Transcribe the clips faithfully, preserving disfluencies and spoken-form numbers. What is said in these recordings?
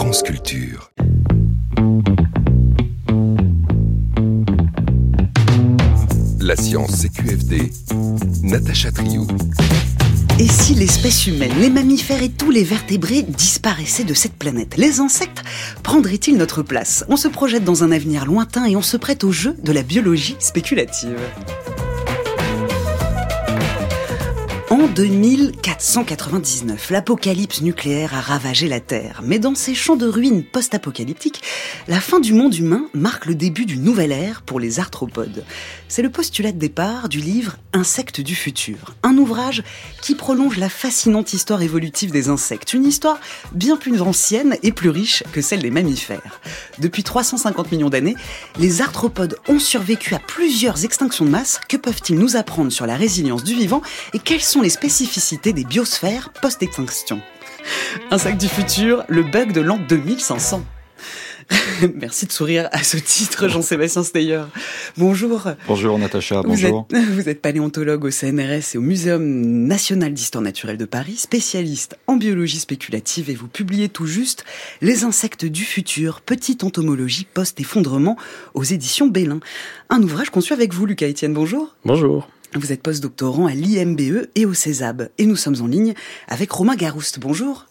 France Culture. La science C Q F D, Natacha Triou. Et si l'espèce humaine, les mammifères et tous les vertébrés disparaissaient de cette planète, les insectes prendraient-ils notre place ? On se projette dans un avenir lointain et on se prête au jeu de la biologie spéculative. En deux mille quatre cent quatre-vingt-dix-neuf, l'apocalypse nucléaire a ravagé la Terre. Mais dans ces champs de ruines post-apocalyptiques, la fin du monde humain marque le début d'une nouvelle ère pour les arthropodes. C'est le postulat de départ du livre « Insectes du futur », un ouvrage qui prolonge la fascinante histoire évolutive des insectes, une histoire bien plus ancienne et plus riche que celle des mammifères. Depuis trois cent cinquante millions d'années, les arthropodes ont survécu à plusieurs extinctions de masse. Que peuvent-ils nous apprendre sur la résilience du vivant et quelles sont les spécificités des biosphères post-extinction? Insectes du futur, le bug de l'an deux mille cinq cents. Merci de sourire à ce titre, Jean-Sébastien Steyer. Bonjour. Bonjour Natacha, bonjour. Vous êtes, vous êtes paléontologue au C N R S et au Muséum national d'histoire naturelle de Paris, spécialiste en biologie spéculative, et vous publiez tout juste Les insectes du futur, petite entomologie post-effondrement aux éditions Belin. Un ouvrage conçu avec vous, Lucas Etienne, bonjour. Bonjour. Vous êtes post-doctorant à l'I M B E et au CESAB. Et nous sommes en ligne avec Romain Garouste. Bonjour.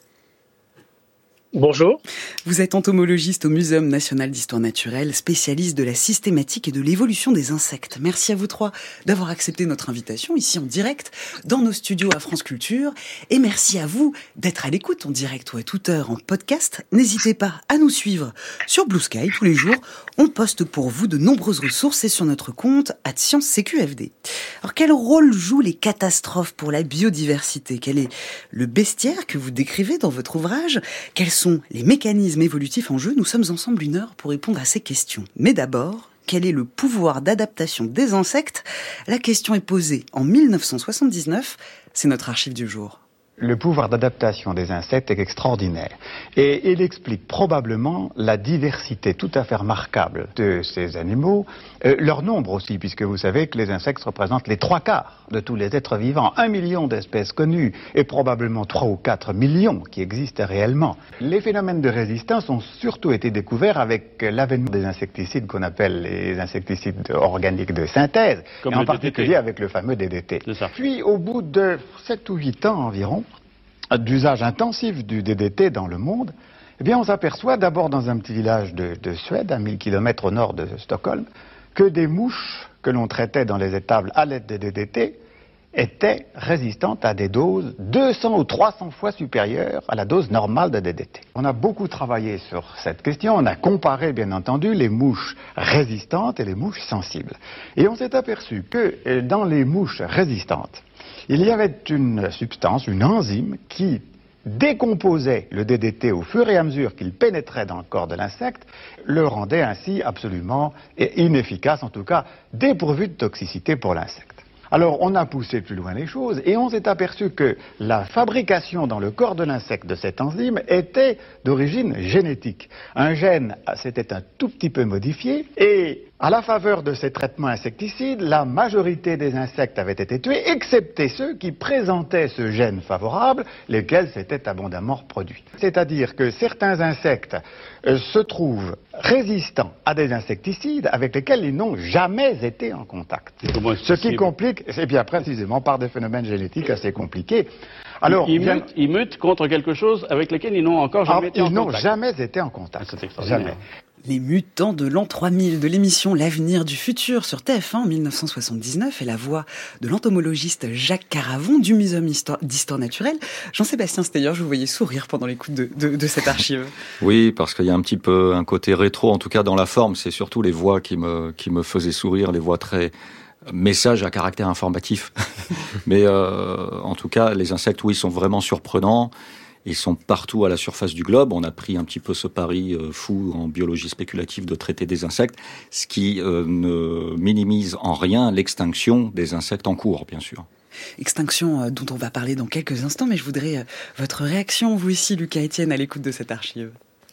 Bonjour. Vous êtes entomologiste au Muséum national d'histoire naturelle, spécialiste de la systématique et de l'évolution des insectes. Merci à vous trois d'avoir accepté notre invitation ici en direct dans nos studios à France Culture. Et merci à vous d'être à l'écoute en direct ou à toute heure en podcast. N'hésitez pas à nous suivre sur Blue Sky tous les jours. On poste pour vous de nombreuses ressources et sur notre compte at science C Q F D. Alors quel rôle jouent les catastrophes pour la biodiversité ? Quel est le bestiaire que vous décrivez dans votre ouvrage ? Quels sont les mécanismes évolutifs en jeu? Nous sommes ensemble une heure pour répondre à ces questions. Mais d'abord, quel est le pouvoir d'adaptation des insectes ? La question est posée en dix-neuf cent soixante-dix-neuf. C'est notre archive du jour. Le pouvoir d'adaptation des insectes est extraordinaire et il explique probablement la diversité tout à fait remarquable de ces animaux, euh, leur nombre aussi, puisque vous savez que les insectes représentent les trois quarts de tous les êtres vivants, un million d'espèces connues et probablement trois ou quatre millions qui existent réellement. Les phénomènes de résistance ont surtout été découverts avec l'avènement des insecticides qu'on appelle les insecticides organiques de synthèse, Comme et en le particulier D D T. avec le fameux D D T. C'est ça. Puis au bout de sept ou huit ans environ, d'usage intensif du D D T dans le monde, eh bien on s'aperçoit d'abord dans un petit village de, de Suède, à mille kilomètres au nord de Stockholm, que des mouches que l'on traitait dans les étables à l'aide de D D T étaient résistantes à des doses deux cents ou trois cents fois supérieures à la dose normale de D D T. On a beaucoup travaillé sur cette question, on a comparé bien entendu les mouches résistantes et les mouches sensibles. Et on s'est aperçu que dans les mouches résistantes, il y avait une substance, une enzyme, qui décomposait le D D T au fur et à mesure qu'il pénétrait dans le corps de l'insecte, le rendait ainsi absolument inefficace, en tout cas dépourvu de toxicité pour l'insecte. Alors on a poussé plus loin les choses et on s'est aperçu que la fabrication dans le corps de l'insecte de cette enzyme était d'origine génétique. Un gène s'était un tout petit peu modifié et à la faveur de ces traitements insecticides, la majorité des insectes avaient été tués, excepté ceux qui présentaient ce gène favorable, lesquels s'étaient abondamment reproduits. C'est-à-dire que certains insectes euh, se trouvent résistants à des insecticides avec lesquels ils n'ont jamais été en contact. Ce qui complique, c'est bien précisément par des phénomènes génétiques assez compliqués. Alors, ils, bien... mutent, ils mutent contre quelque chose avec lequel ils n'ont encore jamais Alors, été en contact. Ils n'ont contact. jamais été en contact. Ah, c'est extraordinaire. Jamais. Les mutants de l'an trois mille, de l'émission L'avenir du futur sur T F un en dix-neuf cent soixante-dix-neuf, et la voix de l'entomologiste Jacques Caravon du Muséum d'histoire naturelle. Jean-Sébastien Steyer, je vous voyais sourire pendant l'écoute de, de, de cette archive. Oui, parce qu'il y a un petit peu un côté rétro, en tout cas dans la forme, c'est surtout les voix qui me, qui me faisaient sourire, les voix très messages à caractère informatif. Mais euh, en tout cas, les insectes, oui, sont vraiment surprenants. Ils sont partout à la surface du globe. On a pris un petit peu ce pari euh, fou en biologie spéculative de traiter des insectes, ce qui euh, ne minimise en rien l'extinction des insectes en cours, bien sûr. Extinction euh, dont on va parler dans quelques instants, mais je voudrais euh, votre réaction, vous ici, Lucas Etienne, à l'écoute de cette archive.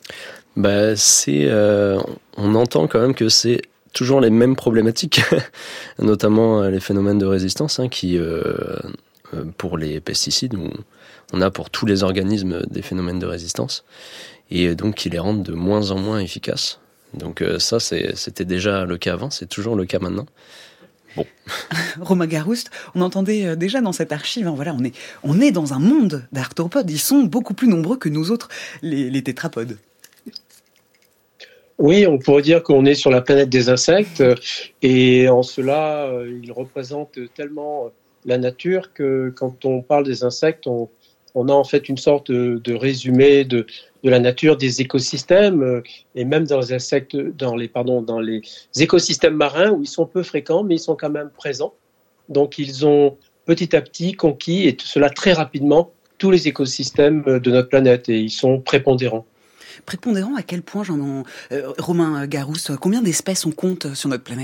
Bah, c'est, euh, on entend quand même que c'est toujours les mêmes problématiques, notamment les phénomènes de résistance, hein, qui, euh, pour les pesticides, ou on a pour tous les organismes des phénomènes de résistance, et donc qui les rendent de moins en moins efficaces. Donc euh, ça, c'est, c'était déjà le cas avant, c'est toujours le cas maintenant. Bon. Romain Garouste, on entendait déjà dans cette archive, hein, voilà, on est, on est dans un monde d'arthropodes, ils sont beaucoup plus nombreux que nous autres, les, les tétrapodes. Oui, on pourrait dire qu'on est sur la planète des insectes, et en cela, ils représentent tellement la nature que quand on parle des insectes, on, on a en fait une sorte de, de résumé de, de la nature des écosystèmes, et même dans les insectes, dans les, pardon, dans les écosystèmes marins où ils sont peu fréquents, mais ils sont quand même présents. Donc ils ont petit à petit conquis, et cela très rapidement, tous les écosystèmes de notre planète, et ils sont prépondérants. Prépondérant à quel point, Jean, euh, Romain Garouste, combien d'espèces on compte sur notre planète ?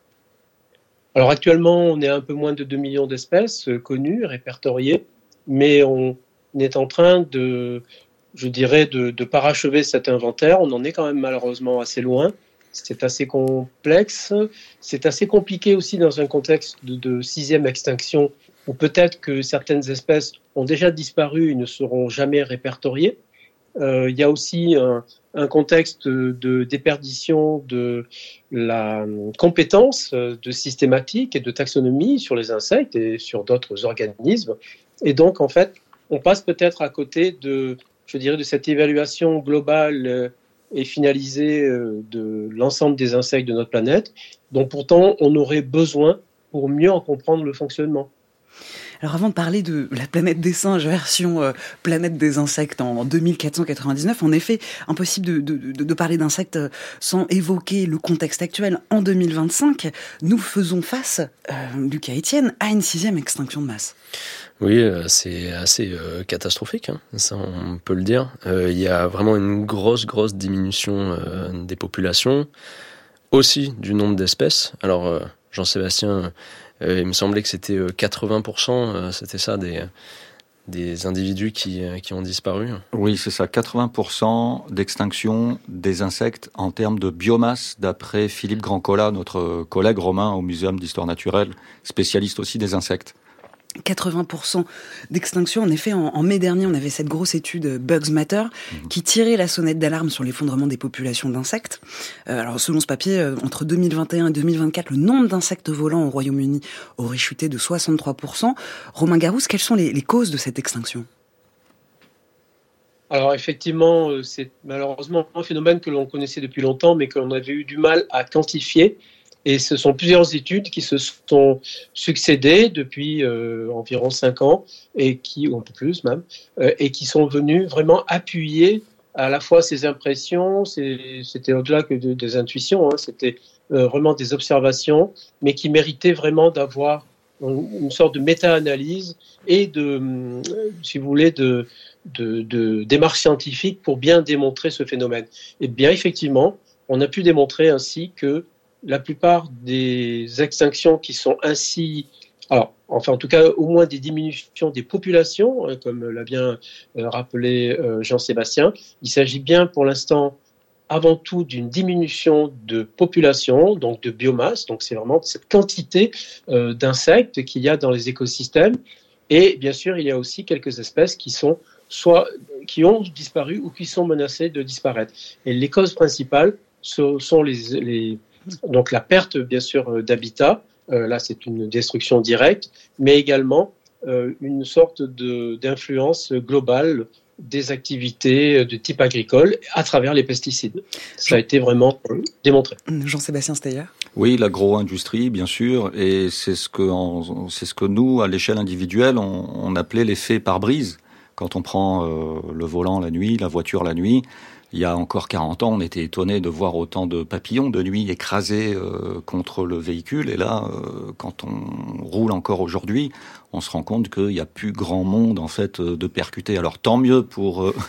Alors actuellement, on est à un peu moins de deux millions d'espèces euh, connues, répertoriées, mais on est en train de, je dirais, de, de parachever cet inventaire. On en est quand même malheureusement assez loin. C'est assez complexe. C'est assez compliqué aussi dans un contexte de, de sixième extinction, où peut-être que certaines espèces ont déjà disparu et ne seront jamais répertoriées. Euh, il y a aussi un, un contexte de déperdition de la compétence de systématique et de taxonomie sur les insectes et sur d'autres organismes. Et donc, en fait, on passe peut-être à côté de, je dirais, de cette évaluation globale et finalisée de l'ensemble des insectes de notre planète, dont pourtant on aurait besoin pour mieux en comprendre le fonctionnement. Alors avant de parler de la planète des singes version euh, planète des insectes en deux mille quatre cent quatre-vingt-dix-neuf, en effet, impossible de, de, de, de parler d'insectes sans évoquer le contexte actuel. En deux mille vingt-cinq, nous faisons face, euh, Lucas Etienne, à une sixième extinction de masse. Oui, euh, c'est assez euh, catastrophique, hein, ça on peut le dire. Euh, il y a vraiment une grosse, grosse diminution euh, des populations, aussi du nombre d'espèces. Alors, euh, Jean-Sébastien... Euh, il me semblait que c'était quatre-vingts pour cent, euh, c'était ça, des, des individus qui, euh, qui ont disparu. Oui, c'est ça, quatre-vingts pour cent d'extinction des insectes en termes de biomasse, d'après Philippe Grandcola, notre collègue romain au Muséum d'Histoire Naturelle, spécialiste aussi des insectes. quatre-vingts pour cent d'extinction. En effet, en, en mai dernier, on avait cette grosse étude Bugs Matter mmh. qui tirait la sonnette d'alarme sur l'effondrement des populations d'insectes. Euh, alors, selon ce papier, euh, entre deux mille vingt et un et deux mille vingt-quatre, le nombre d'insectes volants au Royaume-Uni aurait chuté de soixante-trois pour cent. Romain Garouste, quelles sont les, les causes de cette extinction ? Alors effectivement, c'est malheureusement un phénomène que l'on connaissait depuis longtemps, mais que l'on avait eu du mal à quantifier. Et ce sont plusieurs études qui se sont succédées depuis euh, environ cinq ans, et qui, ou un peu plus même, euh, et qui sont venues vraiment appuyer à la fois ces impressions, c'est, c'était au-delà que de, des intuitions, hein, c'était euh, vraiment des observations, mais qui méritaient vraiment d'avoir une sorte de méta-analyse et de, si vous voulez, de, de, de démarche scientifique pour bien démontrer ce phénomène. Et bien effectivement, on a pu démontrer ainsi que la plupart des extinctions qui sont ainsi, alors, enfin en tout cas au moins des diminutions des populations, hein, comme l'a bien euh, rappelé euh, Jean-Sébastien, il s'agit bien pour l'instant avant tout d'une diminution de population, donc de biomasse, donc c'est vraiment cette quantité euh, d'insectes qu'il y a dans les écosystèmes, et bien sûr il y a aussi quelques espèces qui sont soit qui ont disparu ou qui sont menacées de disparaître. Et les causes principales ce sont les, les donc la perte, bien sûr, d'habitat, euh, là c'est une destruction directe, mais également euh, une sorte de, d'influence globale des activités de type agricole à travers les pesticides. Ça a été vraiment démontré. Jean-Sébastien Steyer ? Oui, l'agro-industrie, bien sûr, et c'est ce que, en, c'est ce que nous, à l'échelle individuelle, on, on appelait l'effet pare-brise. Quand on prend euh, le volant la nuit, la voiture la nuit, il y a encore quarante ans, on était étonné de voir autant de papillons de nuit écrasés euh, contre le véhicule. Et là, euh, quand on roule encore aujourd'hui, on se rend compte qu'il n'y a plus grand monde en fait de percuter. Alors tant mieux pour euh,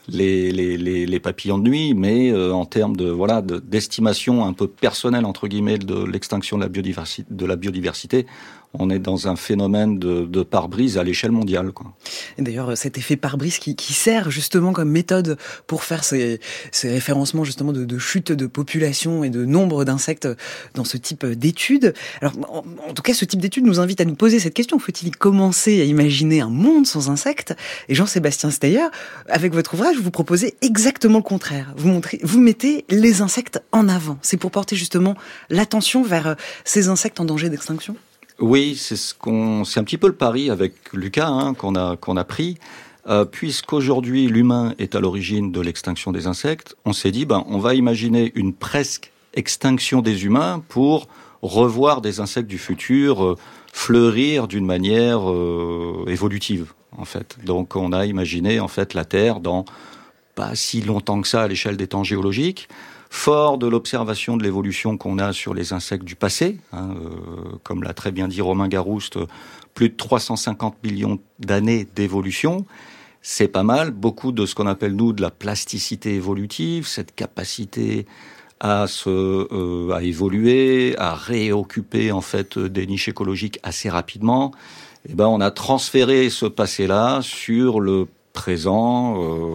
les, les, les, les papillons de nuit, mais euh, en termes de voilà de, d'estimation un peu personnelle entre guillemets de l'extinction de la biodiversité, de la biodiversité, on est dans un phénomène de, de pare-brise à l'échelle mondiale, quoi. Et d'ailleurs, cet effet pare-brise qui, qui sert justement comme méthode pour faire ces, ces référencements justement de, de chute de population et de nombre d'insectes dans ce type d'études. Alors, en, en tout cas, ce type d'études nous invite à nous poser cette question. Faut-il commencer à imaginer un monde sans insectes ? Et Jean-Sébastien Steyer, avec votre ouvrage, vous proposez exactement le contraire. Vous montrez, vous mettez les insectes en avant. C'est pour porter justement l'attention vers ces insectes en danger d'extinction ? Oui, c'est ce qu'on, c'est un petit peu le pari avec Lucas hein, qu'on a qu'on a pris, euh, puisqu'aujourd'hui l'humain est à l'origine de l'extinction des insectes. On s'est dit, ben, on va imaginer une presque extinction des humains pour revoir des insectes du futur euh, fleurir d'une manière euh, évolutive, en fait. Donc, on a imaginé en fait la Terre dans pas si longtemps que ça à l'échelle des temps géologiques. Fort de l'observation de l'évolution qu'on a sur les insectes du passé, hein, euh, comme l'a très bien dit Romain Garouste, plus de trois cent cinquante millions d'années d'évolution, c'est pas mal. Beaucoup de ce qu'on appelle, nous, de la plasticité évolutive, cette capacité à se, euh, à évoluer, à réoccuper, en fait, des niches écologiques assez rapidement. Eh ben, on a transféré ce passé-là sur le présent euh,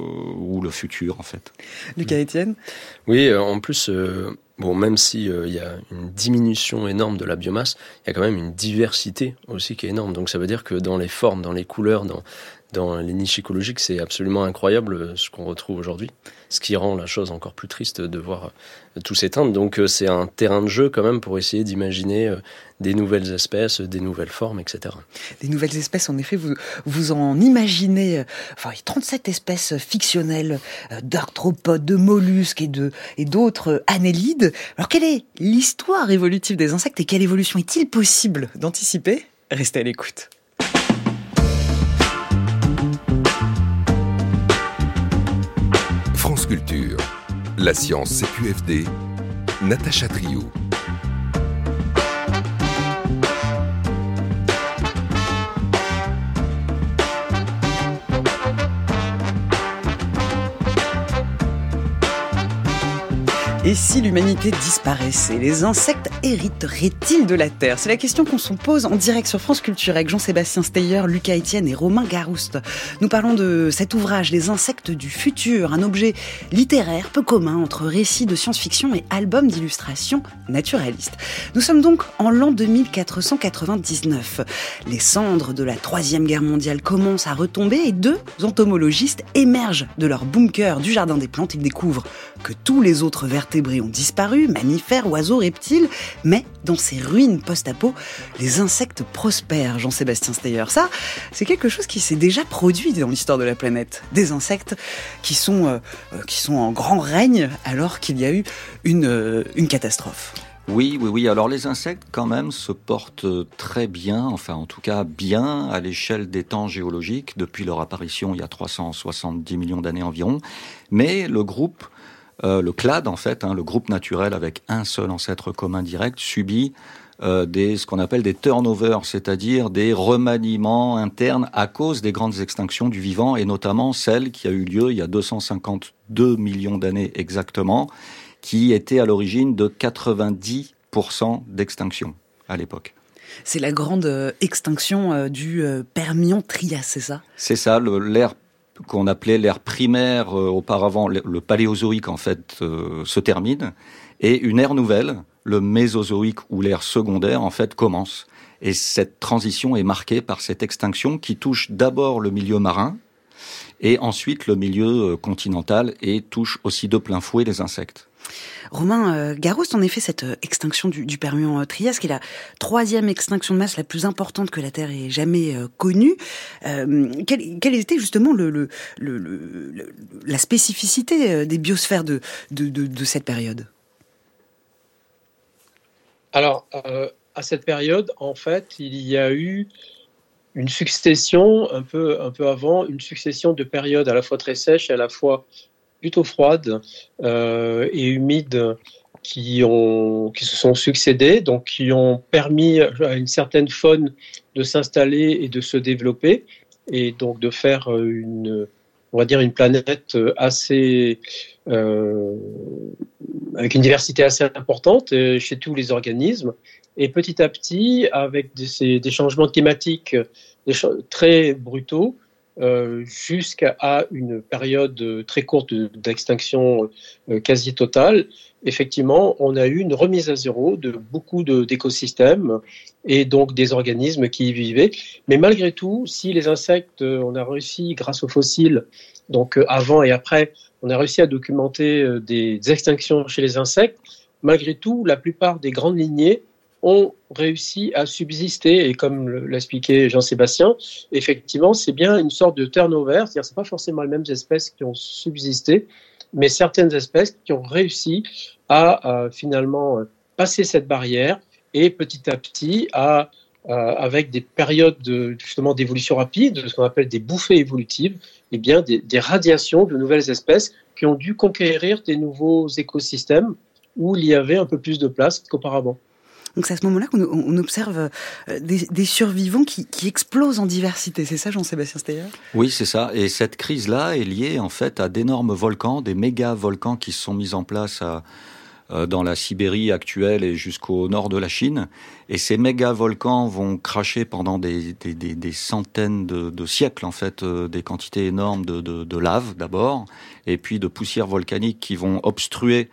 ou le futur, en fait. Lucas Etienne ? Oui, euh, en plus, euh, bon, même si euh, y a une diminution énorme de la biomasse, il y a quand même une diversité aussi qui est énorme. Donc ça veut dire que dans les formes, dans les couleurs, dans, dans les niches écologiques, c'est absolument incroyable euh, ce qu'on retrouve aujourd'hui. Ce qui rend la chose encore plus triste de voir euh, tout s'éteindre. Donc euh, c'est un terrain de jeu quand même pour essayer d'imaginer euh, des nouvelles espèces, des nouvelles formes, et cetera. Des nouvelles espèces, en effet, vous, vous en imaginez, euh, enfin, trente-sept espèces fictionnelles euh, d'arthropodes, de mollusques et, de, et d'autres euh, annélides. Alors, quelle est l'histoire évolutive des insectes et quelle évolution est-il possible d'anticiper ? Restez à l'écoute. France Culture, la science C Q F D, Natacha Trio. Et si l'humanité disparaissait, les insectes hériteraient-ils de la Terre ? C'est la question qu'on se pose en direct sur France Culture avec Jean-Sébastien Steyer, Lucas Etienne et Romain Garouste. Nous parlons de cet ouvrage, Les insectes du futur, un objet littéraire peu commun entre récits de science-fiction et albums d'illustration naturalistes. Nous sommes donc en l'an deux mille quatre cent quatre-vingt-dix-neuf. Les cendres de la Troisième Guerre mondiale commencent à retomber et deux entomologistes émergent de leur bunker du Jardin des Plantes. Ils découvrent que tous les autres vertébrés ont disparu, mammifères, oiseaux, reptiles, mais dans ces ruines post-apo, les insectes prospèrent, Jean-Sébastien Steyer. Ça, c'est quelque chose qui s'est déjà produit dans l'histoire de la planète. Des insectes qui sont, euh, qui sont en grand règne alors qu'il y a eu une, euh, une catastrophe. Oui, oui, oui. Alors les insectes, quand même, se portent très bien, enfin en tout cas bien à l'échelle des temps géologiques, depuis leur apparition il y a trois cent soixante-dix millions d'années environ. Mais le groupe Euh, le clade, en fait, hein, le groupe naturel avec un seul ancêtre commun direct, subit euh, des, ce qu'on appelle des turnovers, c'est-à-dire des remaniements internes à cause des grandes extinctions du vivant, et notamment celle qui a eu lieu il y a deux cent cinquante-deux millions d'années exactement, qui était à l'origine de quatre-vingt-dix pour cent d'extinction à l'époque. C'est la grande euh, extinction euh, du euh, Permien-Trias, c'est ça ? C'est ça, le, l'ère qu'on appelait l'ère primaire euh, auparavant, le, le paléozoïque en fait euh, se termine, et une ère nouvelle, le mésozoïque ou l'ère secondaire en fait commence. Et cette transition est marquée par cette extinction qui touche d'abord le milieu marin et ensuite le milieu continental et touche aussi de plein fouet les insectes. Romain euh, Garouste, en effet, cette euh, extinction du, du Permien-Trias, qui est la troisième extinction de masse la plus importante que la Terre ait jamais euh, connue, euh, quelle, quelle était justement le, le, le, le, la spécificité des biosphères de, de, de, de cette période ? Alors, euh, à cette période, en fait, il y a eu une succession, un peu, un peu avant, une succession de périodes à la fois très sèches et à la fois plutôt froides euh, et humides qui, ont, qui se sont succédées, donc qui ont permis à une certaine faune de s'installer et de se développer, et donc de faire une, on va dire, une planète assez euh, avec une diversité assez importante euh, chez tous les organismes. Et petit à petit, avec des, ces, des changements climatiques des ch- très brutaux, euh, jusqu'à une période très courte d'extinction euh, quasi totale, effectivement, on a eu une remise à zéro de beaucoup de, d'écosystèmes et donc des organismes qui y vivaient. Mais malgré tout, si les insectes, on a réussi, grâce aux fossiles, donc euh, avant et après, on a réussi à documenter euh, des, des extinctions chez les insectes, malgré tout, la plupart des grandes lignées ont réussi à subsister. Et comme l'expliquait Jean-Sébastien, effectivement, c'est bien une sorte de turnover, c'est-à-dire que ce n'est pas forcément les mêmes espèces qui ont subsisté, mais certaines espèces qui ont réussi à, à finalement passer cette barrière et petit à petit, à, à, avec des périodes de, justement d'évolution rapide, ce qu'on appelle des bouffées évolutives, eh bien des, des radiations de nouvelles espèces qui ont dû conquérir des nouveaux écosystèmes où il y avait un peu plus de place qu'auparavant. Donc c'est à ce moment-là qu'on on observe des, des survivants qui, qui explosent en diversité. C'est ça, Jean-Sébastien Steyer ? Oui, c'est ça. Et cette crise-là est liée en fait à d'énormes volcans, des méga-volcans qui se sont mis en place à, euh, dans la Sibérie actuelle et jusqu'au nord de la Chine. Et ces méga-volcans vont cracher pendant des, des, des, des centaines de, de siècles en fait, euh, des quantités énormes de, de, de lave d'abord, et puis de poussières volcaniques qui vont obstruer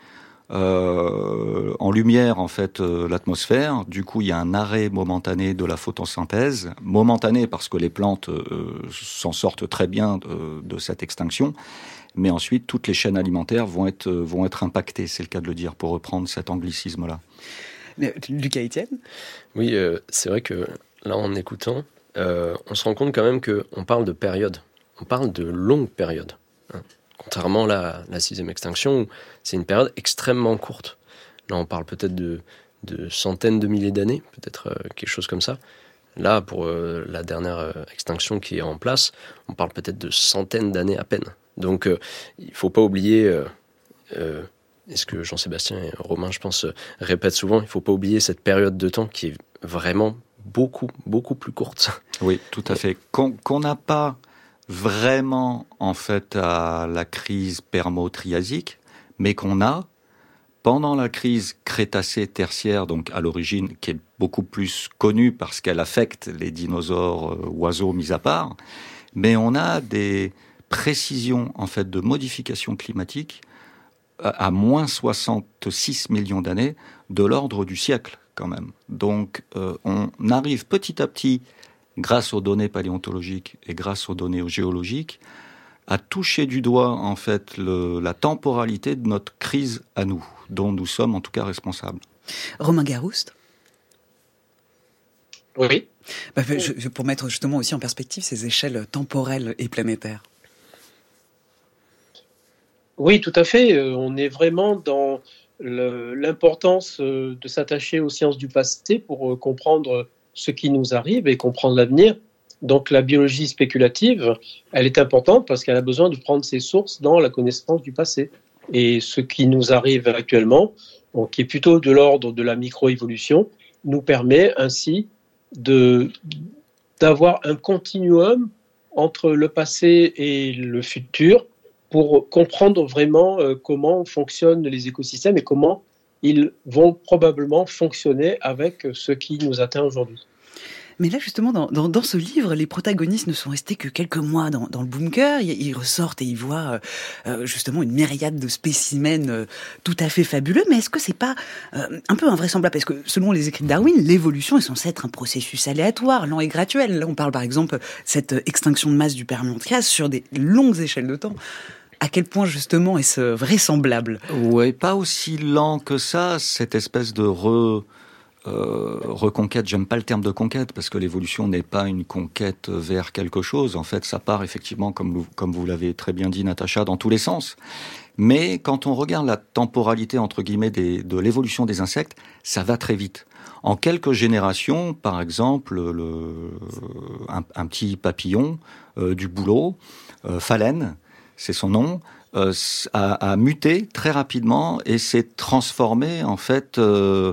Euh, en lumière en fait euh, l'atmosphère. Du coup, il y a un arrêt momentané de la photosynthèse, momentané parce que les plantes euh, s'en sortent très bien de, de cette extinction, mais ensuite toutes les chaînes alimentaires vont être euh, vont être impactées, c'est le cas de le dire, pour reprendre cet anglicisme-là. Lucas Etienne ? Oui, euh, c'est vrai que là, en écoutant, euh, on se rend compte quand même qu'on parle de période, on parle de longues périodes. Hein. Contrairement à la, la sixième extinction, où c'est une période extrêmement courte. Là, on parle peut-être de, de centaines de milliers d'années, peut-être euh, quelque chose comme ça. Là, pour euh, la dernière euh, extinction qui est en place, on parle peut-être de centaines d'années à peine. Donc, euh, il ne faut pas oublier, euh, euh, et ce que Jean-Sébastien et Romain, je pense, euh, répètent souvent, il ne faut pas oublier cette période de temps qui est vraiment beaucoup, beaucoup plus courte. Oui, tout à fait. Qu'on, qu'on n'a pas vraiment en fait à la crise permo-triasique, mais qu'on a pendant la crise crétacée-tertiaire, donc à l'origine, qui est beaucoup plus connue parce qu'elle affecte les dinosaures, euh, oiseaux mis à part, mais on a des précisions en fait de modification climatique à, à moins soixante-six millions d'années, de l'ordre du siècle quand même. Donc euh, on arrive petit à petit, grâce aux données paléontologiques et grâce aux données géologiques, à toucher du doigt en fait le, la temporalité de notre crise à nous, dont nous sommes en tout cas responsables. Romain Garouste ? Oui. Bah, je, je, pour mettre justement aussi en perspective ces échelles temporelles et planétaires. Oui, tout à fait. On est vraiment dans le, l'importance de s'attacher aux sciences du passé pour comprendre ce qui nous arrive et comprendre l'avenir. Donc la biologie spéculative, elle est importante parce qu'elle a besoin de prendre ses sources dans la connaissance du passé. Et ce qui nous arrive actuellement, donc, qui est plutôt de l'ordre de la microévolution, nous permet ainsi de, d'avoir un continuum entre le passé et le futur pour comprendre vraiment euh, comment fonctionnent les écosystèmes et comment ils vont probablement fonctionner avec ce qui nous atteint aujourd'hui. Mais là, justement, dans, dans, dans ce livre, les protagonistes ne sont restés que quelques mois dans, dans le bunker. Ils, ils ressortent et ils voient euh, justement une myriade de spécimens euh, tout à fait fabuleux. Mais est-ce que c'est pas euh, un peu invraisemblable ? Parce que selon les écrits de Darwin, l'évolution est censée être un processus aléatoire, lent et graduel. Là, on parle par exemple de cette extinction de masse du Permien-Trias sur des longues échelles de temps. À quel point, justement, est-ce vraisemblable ? Oui, pas aussi lent que ça, cette espèce de re... Euh, reconquête, j'aime pas le terme de conquête parce que l'évolution n'est pas une conquête vers quelque chose. En fait, ça part effectivement, comme vous, comme vous l'avez très bien dit, Natacha, dans tous les sens. Mais quand on regarde la temporalité entre guillemets des, de l'évolution des insectes, ça va très vite. En quelques générations, par exemple, le, un, un petit papillon euh, du bouleau, euh, phalène, c'est son nom, euh, a, a muté très rapidement et s'est transformé en fait. Euh,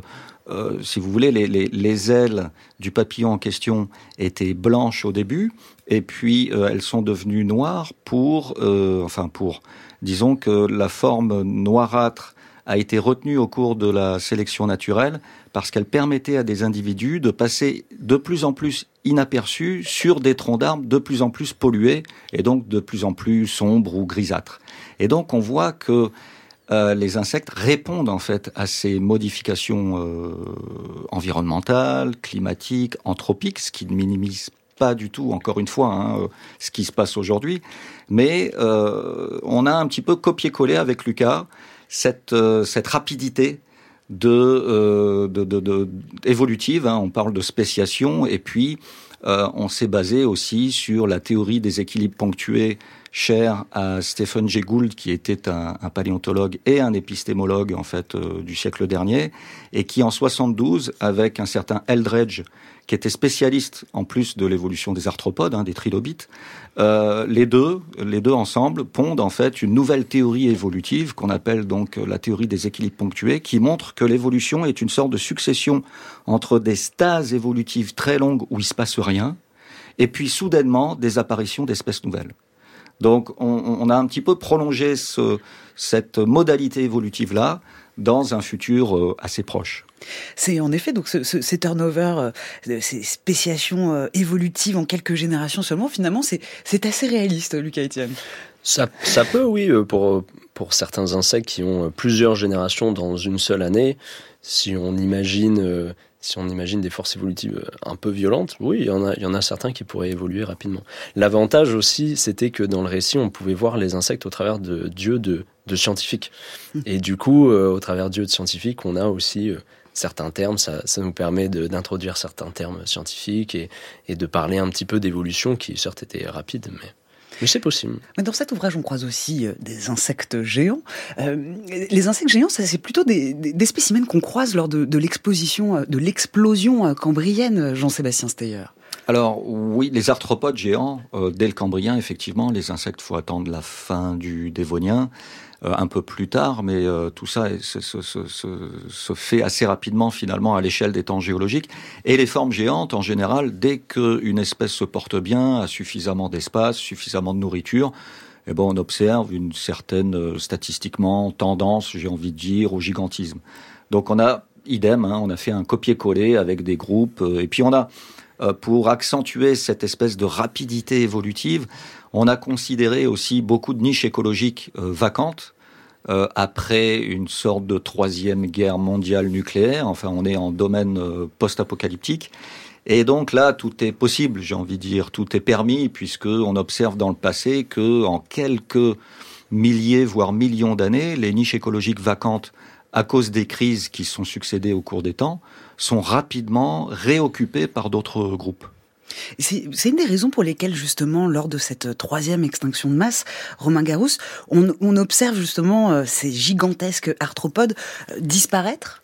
euh, si vous voulez, les, les, les ailes du papillon en question étaient blanches au début, et puis euh, elles sont devenues noires pour, euh, enfin pour, disons que la forme noirâtre a été retenue au cours de la sélection naturelle parce qu'elle permettait à des individus de passer de plus en plus inaperçus sur des troncs d'arbres de plus en plus pollués et donc de plus en plus sombres ou grisâtres. Et donc on voit que euh, les insectes répondent en fait à ces modifications euh, environnementales, climatiques, anthropiques, ce qui ne minimise pas du tout, encore une fois, hein, ce qui se passe aujourd'hui. Mais euh, on a un petit peu copié-collé avec Lucas cette, euh, cette rapidité de, euh, de, de, de évolutive. Hein, on parle de spéciation, et puis euh, on s'est basé aussi sur la théorie des équilibres ponctués chère à Stephen Jay Gould, qui était un, un paléontologue et un épistémologue en fait euh, du siècle dernier, et qui en soixante-douze, avec un certain Eldredge, qui était spécialiste en plus de l'évolution des arthropodes, hein, des trilobites, euh, les deux, les deux ensemble pondent en fait une nouvelle théorie évolutive qu'on appelle donc la théorie des équilibres ponctués, qui montre que l'évolution est une sorte de succession entre des stases évolutives très longues où il se passe rien, et puis soudainement des apparitions d'espèces nouvelles. Donc on, on a un petit peu prolongé ce, cette modalité évolutive-là dans un futur euh, assez proche. C'est en effet donc ce, ce, ces turnover, euh, ces spéciations euh, évolutives en quelques générations seulement, finalement c'est, c'est assez réaliste, Lucas Etienne. Ça, ça peut, oui, pour, pour certains insectes qui ont plusieurs générations dans une seule année. Si on imagine, euh, si on imagine des forces évolutives un peu violentes, oui, il y en a, il y en a certains qui pourraient évoluer rapidement. L'avantage aussi, c'était que dans le récit, on pouvait voir les insectes au travers de d'yeux de, de scientifiques. Et du coup, euh, au travers d'yeux de scientifiques, on a aussi euh, certains termes. Ça, ça nous permet de, d'introduire certains termes scientifiques et, et de parler un petit peu d'évolution qui, certes, était rapide, mais... Mais c'est possible. Mais dans cet ouvrage, on croise aussi euh, des insectes géants. Euh, les insectes géants, ça, c'est plutôt des, des, des spécimens qu'on croise lors de, de l'exposition, de l'explosion cambrienne, Jean-Sébastien Steyer. Alors oui, les arthropodes géants, euh, dès le Cambrien, effectivement, les insectes, faut attendre la fin du Dévonien, euh, un peu plus tard, mais euh, tout ça se, se, se, se fait assez rapidement finalement à l'échelle des temps géologiques. Et les formes géantes, en général, dès qu'une espèce se porte bien, a suffisamment d'espace, suffisamment de nourriture, eh ben, on observe une certaine, euh, statistiquement, tendance, j'ai envie de dire, au gigantisme. Donc on a, idem, hein, on a fait un copier-coller avec des groupes, euh, et puis on a... Pour accentuer cette espèce de rapidité évolutive, on a considéré aussi beaucoup de niches écologiques euh, vacantes euh, après une sorte de troisième guerre mondiale nucléaire. Enfin, on est en domaine euh, post-apocalyptique. Et donc là, tout est possible, j'ai envie de dire, tout est permis, puisqu'on observe dans le passé que en quelques milliers, voire millions d'années, les niches écologiques vacantes, à cause des crises qui se sont succédées au cours des temps, sont rapidement réoccupées par d'autres groupes. C'est, c'est une des raisons pour lesquelles, justement, lors de cette troisième extinction de masse, Romain Garousse, on, on observe justement euh, ces gigantesques arthropodes euh, disparaître.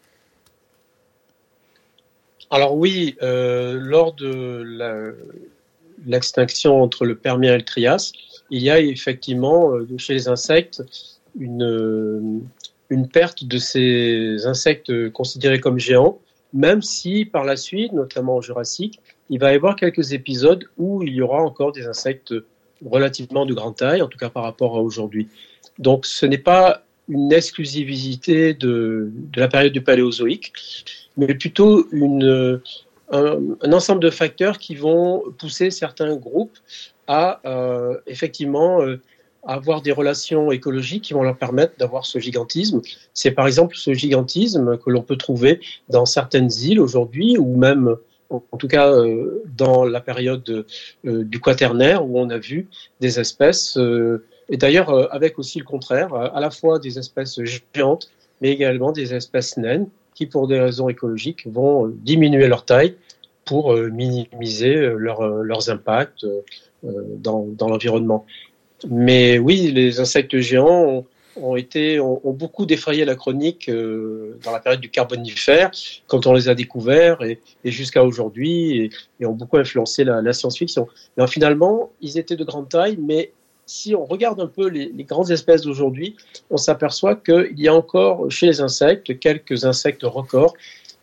Alors oui, euh, lors de la, l'extinction entre le Permien et le Trias, il y a effectivement, euh, chez les insectes, une... Euh, une perte de ces insectes considérés comme géants, même si par la suite, notamment au Jurassique, il va y avoir quelques épisodes où il y aura encore des insectes relativement de grande taille, en tout cas par rapport à aujourd'hui. Donc ce n'est pas une exclusivité de, de la période du Paléozoïque, mais plutôt une, un, un ensemble de facteurs qui vont pousser certains groupes à euh, effectivement... Euh, avoir des relations écologiques qui vont leur permettre d'avoir ce gigantisme. C'est par exemple ce gigantisme que l'on peut trouver dans certaines îles aujourd'hui, ou même, en tout cas, euh, dans la période euh, du Quaternaire, où on a vu des espèces, euh, et d'ailleurs euh, avec aussi le contraire, à la fois des espèces géantes, mais également des espèces naines, qui pour des raisons écologiques vont diminuer leur taille pour euh, minimiser leur, leurs impacts euh, dans, dans l'environnement. Mais oui, les insectes géants ont, ont, été, ont, ont beaucoup défrayé la chronique euh, dans la période du Carbonifère, quand on les a découverts, et, et jusqu'à aujourd'hui, et, et ont beaucoup influencé la, la science-fiction. Mais finalement, ils étaient de grande taille, mais si on regarde un peu les, les grandes espèces d'aujourd'hui, on s'aperçoit qu'il y a encore chez les insectes quelques insectes records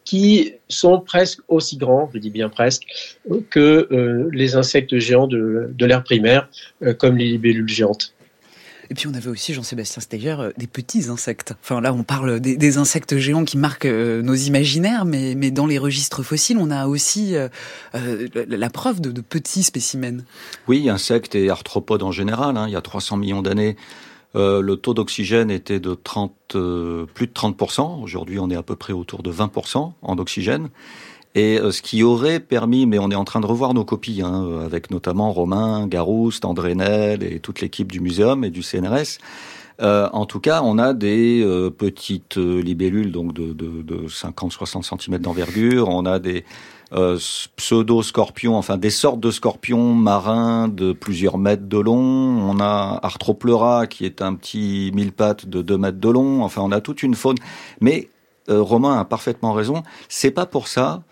qui sont presque aussi grands, je dis bien presque, que euh, les insectes géants de, de l'ère primaire, euh, comme les libellules géantes. Et puis on avait aussi, Jean-Sébastien Steyer, des petits insectes. Enfin là, on parle des, des insectes géants qui marquent euh, nos imaginaires, mais, mais dans les registres fossiles, on a aussi euh, euh, la preuve de, de petits spécimens. Oui, insectes et arthropodes en général. Hein, il y a trois cents millions d'années, euh, le taux d'oxygène était de trente, euh, plus de trente pour cent. Aujourd'hui, on est à peu près autour de vingt pour cent en oxygène. Et euh, ce qui aurait permis, mais on est en train de revoir nos copies, hein, avec notamment Romain Garouste, André Nel et toute l'équipe du muséum et du C N R S. Euh, en tout cas, on a des euh, petites euh, libellules donc de, de, de cinquante à soixante centimètres d'envergure. On a des euh, pseudo-scorpions, enfin des sortes de scorpions marins de plusieurs mètres de long. On a Arthropleura qui est un petit mille pattes de deux mètres de long. Enfin, on a toute une faune. Mais Euh, Romain a parfaitement raison. C'est pas pour ça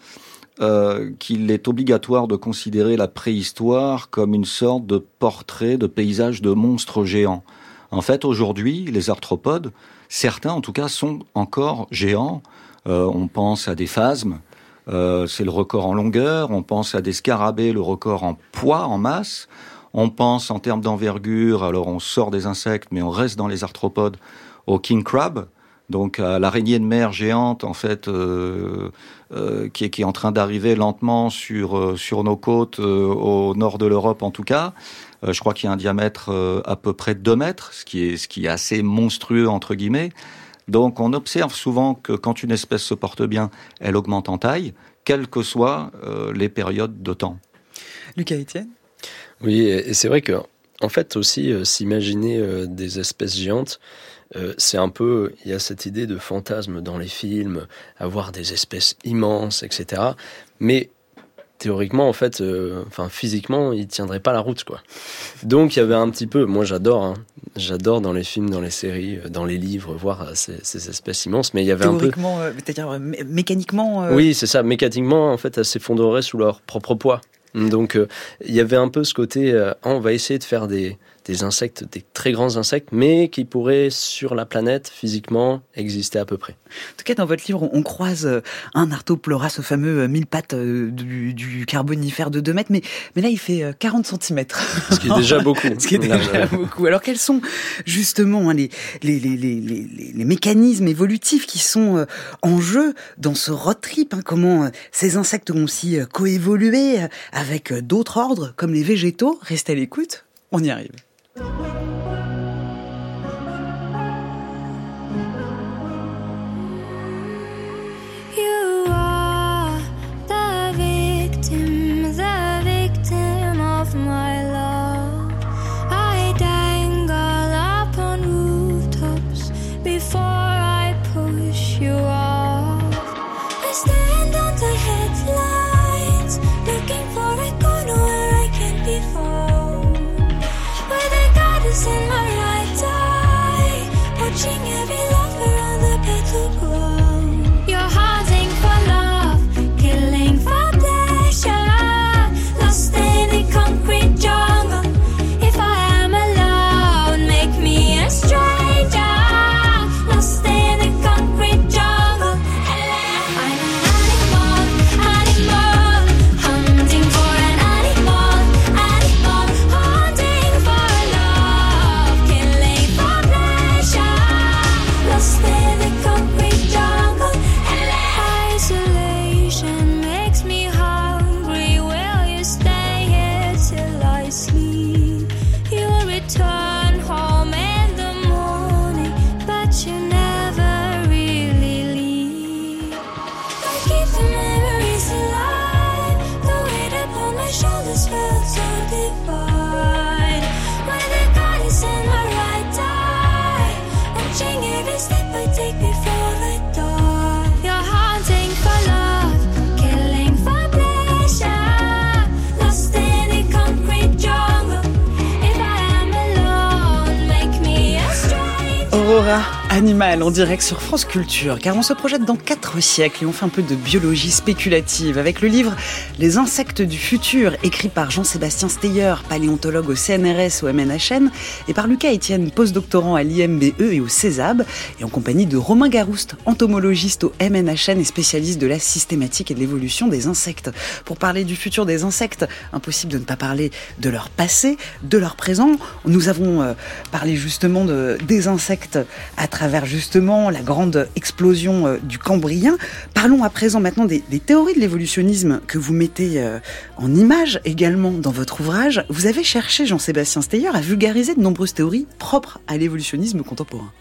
euh, qu'il est obligatoire de considérer la préhistoire comme une sorte de portrait, de paysage de monstres géants. En fait, aujourd'hui, les arthropodes, certains en tout cas, sont encore géants. Euh, on pense à des phasmes, euh, c'est le record en longueur. On pense à des scarabées, le record en poids, en masse. On pense en termes d'envergure, alors on sort des insectes, mais on reste dans les arthropodes, au king crab. Donc à l'araignée de mer géante, en fait, euh, euh, qui, est, qui est en train d'arriver lentement sur, euh, sur nos côtes, euh, au nord de l'Europe en tout cas. Euh, je crois qu'il y a un diamètre euh, à peu près de deux mètres, ce qui est, ce qui est assez monstrueux, entre guillemets. Donc on observe souvent que quand une espèce se porte bien, elle augmente en taille, quelles que soient euh, les périodes de temps. Lucas Etienne ? Oui, et c'est vrai que, en fait, aussi, euh, s'imaginer euh, des espèces géantes, Euh, c'est un peu, il y a cette idée de fantasme dans les films, avoir des espèces immenses, et cetera. Mais théoriquement, en fait, euh, enfin physiquement, ils tiendraient pas la route, quoi. Donc il y avait un petit peu, moi j'adore, hein, j'adore dans les films, dans les séries, dans les livres, voir ces, ces espèces immenses. Mais il y avait un peu, théoriquement, euh, c'est-à-dire euh, mé- mécaniquement. Euh... Oui, c'est ça. Mécaniquement, en fait, elles s'effondreraient sous leur propre poids. Donc euh, il y avait un peu ce côté, euh, ah, on va essayer de faire des des insectes, des très grands insectes, mais qui pourraient, sur la planète, physiquement, exister à peu près. En tout cas, dans votre livre, on croise un Arthropleura, ce fameux mille pattes du, du Carbonifère de deux mètres, mais, mais là, il fait quarante centimètres. Ce qui est déjà beaucoup. Ce qui est déjà là, beaucoup. Alors, quels sont, justement, les, les, les, les, les, les mécanismes évolutifs qui sont en jeu dans ce road trip, hein, comment ces insectes ont aussi coévolué avec d'autres ordres, comme les végétaux. Restez à l'écoute, on y arrive. You are the victim, the victim of my love. I dangle upon rooftops before I push you off. I stand under headlights, looking for a corner where I can be found. Where the God is in my right eye, watching every lover on the battleground. You're hunting for love, killing for pleasure, lost in the concrete jungle. If I am alone, make me a stranger, lost in the concrete jungle. I'm an animal, animal, hunting for an animal, animal, hunting for love, killing for pleasure, lost in the concrete jungle. Isolation makes me hungry. Will you stay here till I sleep? You'll return home in the morning, but you never really leave. I keep the memories alive. The weight upon my shoulders felt so divine. When the God is in my right eye, watching every step I take before I die. You're hunting for love, killing for pleasure, lost in the concrete jungle. If I am alone, make me a stranger. Aurora, Animal en direct sur France Culture, car on se projette dans quatre siècles et on fait un peu de biologie spéculative avec le livre Les insectes du futur, écrit par Jean-Sébastien Steyer, paléontologue au C N R S au M N H N, et par Lucas Etienne, postdoctorant à l'I M B E et au CESAB, et en compagnie de Romain Garouste, entomologiste au M N H N et spécialiste de la systématique et de l'évolution des insectes. Pour parler du futur des insectes, impossible de ne pas parler de leur passé, de leur présent. Nous avons euh, parlé justement de, des insectes à travers travers justement la grande explosion euh, du Cambrien. Parlons à présent maintenant des, des théories de l'évolutionnisme que vous mettez euh, en image également dans votre ouvrage. Vous avez cherché, Jean-Sébastien Steyer, à vulgariser de nombreuses théories propres à l'évolutionnisme contemporain.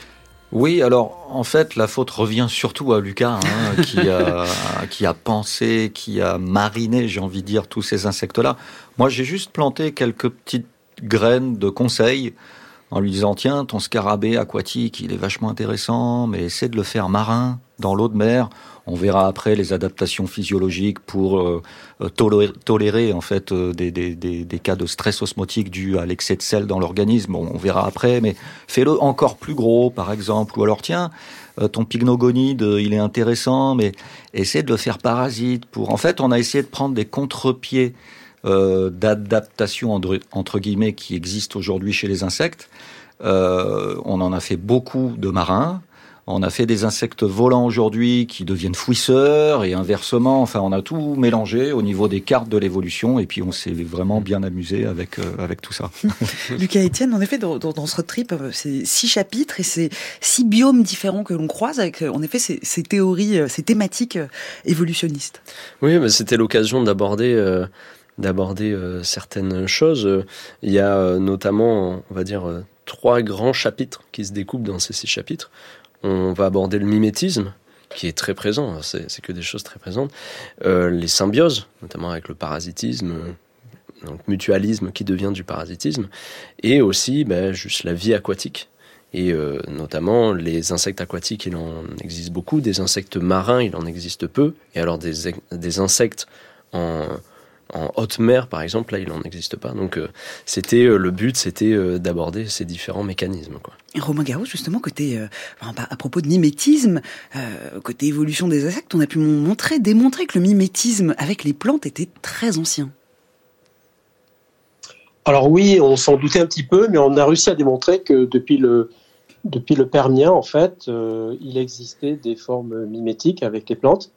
Oui, alors en fait la faute revient surtout à Lucas, hein, qui, a, qui a pensé, qui a mariné, j'ai envie de dire, tous ces insectes-là. Moi j'ai juste planté quelques petites graines de conseils en lui disant, tiens, ton scarabée aquatique, il est vachement intéressant, mais essaie de le faire marin, dans l'eau de mer. On verra après les adaptations physiologiques pour euh, tolérer, tolérer en fait euh, des, des, des, des cas de stress osmotique dû à l'excès de sel dans l'organisme. Bon, on verra après, mais fais-le encore plus gros, par exemple. Ou alors, tiens, euh, ton pycnogonide, il est intéressant, mais essaie de le faire parasite. Pour... En fait, on a essayé de prendre des contre-pieds Euh, d'adaptation entre, entre guillemets qui existe aujourd'hui chez les insectes. Euh, on en a fait beaucoup de marins. On a fait des insectes volants aujourd'hui qui deviennent fouisseurs et inversement. Enfin, on a tout mélangé au niveau des cartes de l'évolution et puis on s'est vraiment bien amusé avec, euh, avec tout ça. Lucas Etienne, en effet, dans, dans ce road trip, c'est six chapitres et c'est six biomes différents que l'on croise avec, en effet, ces, ces théories, ces thématiques évolutionnistes. Oui, mais c'était l'occasion d'aborder... Euh... d'aborder euh, certaines choses. Il y a euh, notamment, on va dire, euh, trois grands chapitres qui se découpent dans ces six chapitres. On va aborder le mimétisme, qui est très présent, c'est, c'est que des choses très présentes. Euh, les symbioses, notamment avec le parasitisme, donc mutualisme qui devient du parasitisme, et aussi ben, juste la vie aquatique. Et euh, notamment les insectes aquatiques, il en existe beaucoup, des insectes marins, il en existe peu, et alors des, des insectes en... En haute mer, par exemple, là, il n'en existe pas. Donc, euh, c'était euh, le but, c'était euh, d'aborder ces différents mécanismes, quoi. Et Romain Garouste, justement, côté euh, à propos de mimétisme, euh, côté évolution des insectes, on a pu montrer, démontrer que le mimétisme avec les plantes était très ancien. Alors oui, on s'en doutait un petit peu, mais on a réussi à démontrer que depuis le depuis le Permien, en fait, euh, il existait des formes mimétiques avec les plantes.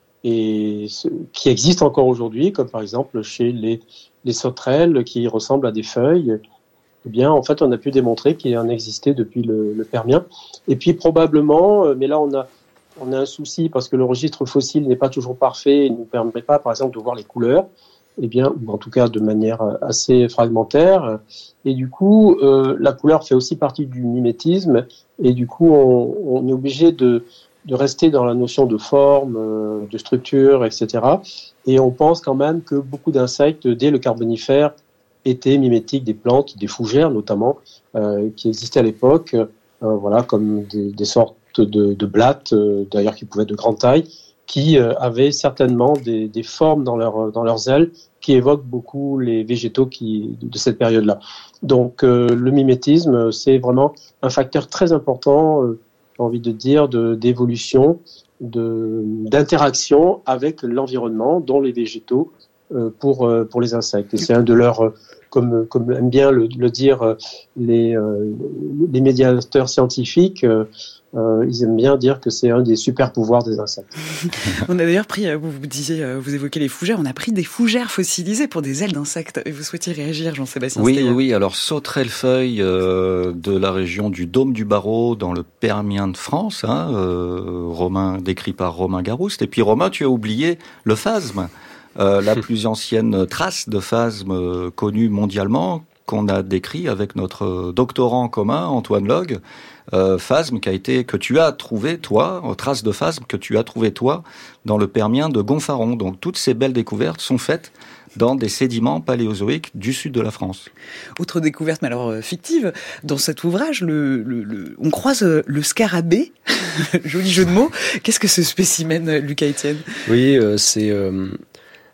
Et ce, qui existent encore aujourd'hui, comme par exemple chez les, les sauterelles qui ressemblent à des feuilles, eh bien, en fait, on a pu démontrer qu'il en existait depuis le, le Permien. Et puis, probablement, mais là, on a, on a un souci parce que le registre fossile n'est pas toujours parfait et ne nous permet pas, par exemple, de voir les couleurs, eh bien, ou en tout cas de manière assez fragmentaire. Et du coup, euh, la couleur fait aussi partie du mimétisme. Et du coup, on, on est obligé de de rester dans la notion de forme, de structure, et cetera. Et on pense quand même que beaucoup d'insectes, dès le Carbonifère, étaient mimétiques des plantes, des fougères notamment, euh, qui existaient à l'époque, euh, voilà, comme des, des sortes de, de blattes, euh, d'ailleurs qui pouvaient être de grande taille, qui euh, avaient certainement des, des formes dans, leur, dans leurs ailes qui évoquent beaucoup les végétaux qui, de cette période-là. Donc euh, le mimétisme, c'est vraiment un facteur très important, euh, j'ai envie de dire, de, d'évolution, de, d'interaction avec l'environnement, dont les végétaux, euh, pour, euh, pour les insectes. Et c'est un de leurs, comme, comme aiment bien le, le dire les, euh, les médiateurs scientifiques, euh, Euh, ils aiment bien dire que c'est un des super pouvoirs des insectes. On a d'ailleurs pris, vous, vous disiez, vous évoquez les fougères, on a pris des fougères fossilisées pour des ailes d'insectes. Et vous souhaitiez réagir, Jean-Sébastien Oui, Steyer. oui, alors sauterelle-feuille euh, de la région du Dôme du Barreau dans le Permien de France, hein, euh, Romain, décrit par Romain Garouste. Et puis Romain, tu as oublié le phasme, euh, la plus ancienne trace de phasme euh, connue mondialement, qu'on a décrit avec notre doctorant commun, Antoine Logue. Euh, phasme qui a été, que tu as trouvé, toi, trace de phasme que tu as trouvé, toi, dans le Permien de Gonfaron. Donc, toutes ces belles découvertes sont faites dans des sédiments paléozoïques du sud de la France. Autre découverte, mais alors euh, fictive, dans cet ouvrage, le, le, le, on croise euh, le scarabée, joli jeu de mots. Qu'est-ce que ce spécimen, Lucas Etienne ? Oui, euh, c'est... Euh...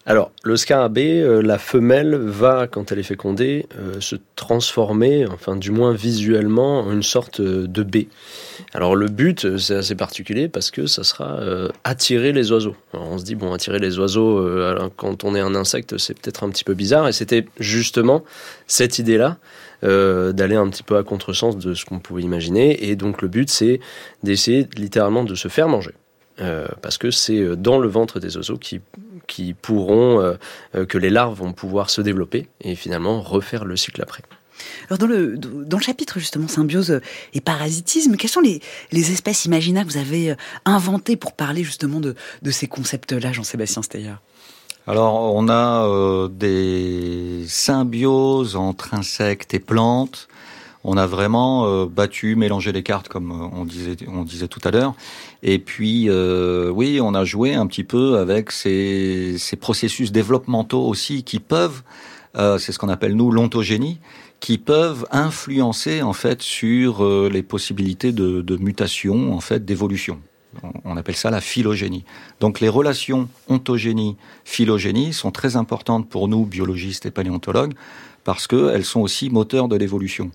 Alors, le scarabée, euh, la femelle va, quand elle est fécondée, euh, se transformer, enfin du moins visuellement, en une sorte de baie. Alors le but, c'est assez particulier parce que ça sera euh, attirer les oiseaux. Alors, on se dit, bon, attirer les oiseaux, euh, alors, quand on est un insecte, c'est peut-être un petit peu bizarre. Et c'était justement cette idée-là, euh, d'aller un petit peu à contresens de ce qu'on pouvait imaginer. Et donc le but, c'est d'essayer littéralement de se faire manger. Euh, parce que c'est dans le ventre des oiseaux qui, qui pourront, euh, euh, que les larves vont pouvoir se développer et finalement refaire le cycle après. Alors dans le, dans le chapitre justement symbiose et parasitisme, quelles sont les, les espèces imaginaires que vous avez inventées pour parler justement de, de ces concepts-là, Jean-Sébastien Steyer ? Alors, on a euh, des symbioses entre insectes et plantes. On a vraiment euh, battu, mélangé les cartes, comme on disait, on disait tout à l'heure. Et puis, euh, oui, on a joué un petit peu avec ces, ces processus développementaux aussi qui peuvent, euh, c'est ce qu'on appelle nous l'ontogénie, qui peuvent influencer en fait sur euh, les possibilités de, de mutation, en fait, d'évolution. On appelle ça la phylogénie. Donc les relations ontogénie-phylogénie sont très importantes pour nous, biologistes et paléontologues, parce qu'elles sont aussi moteurs de l'évolution.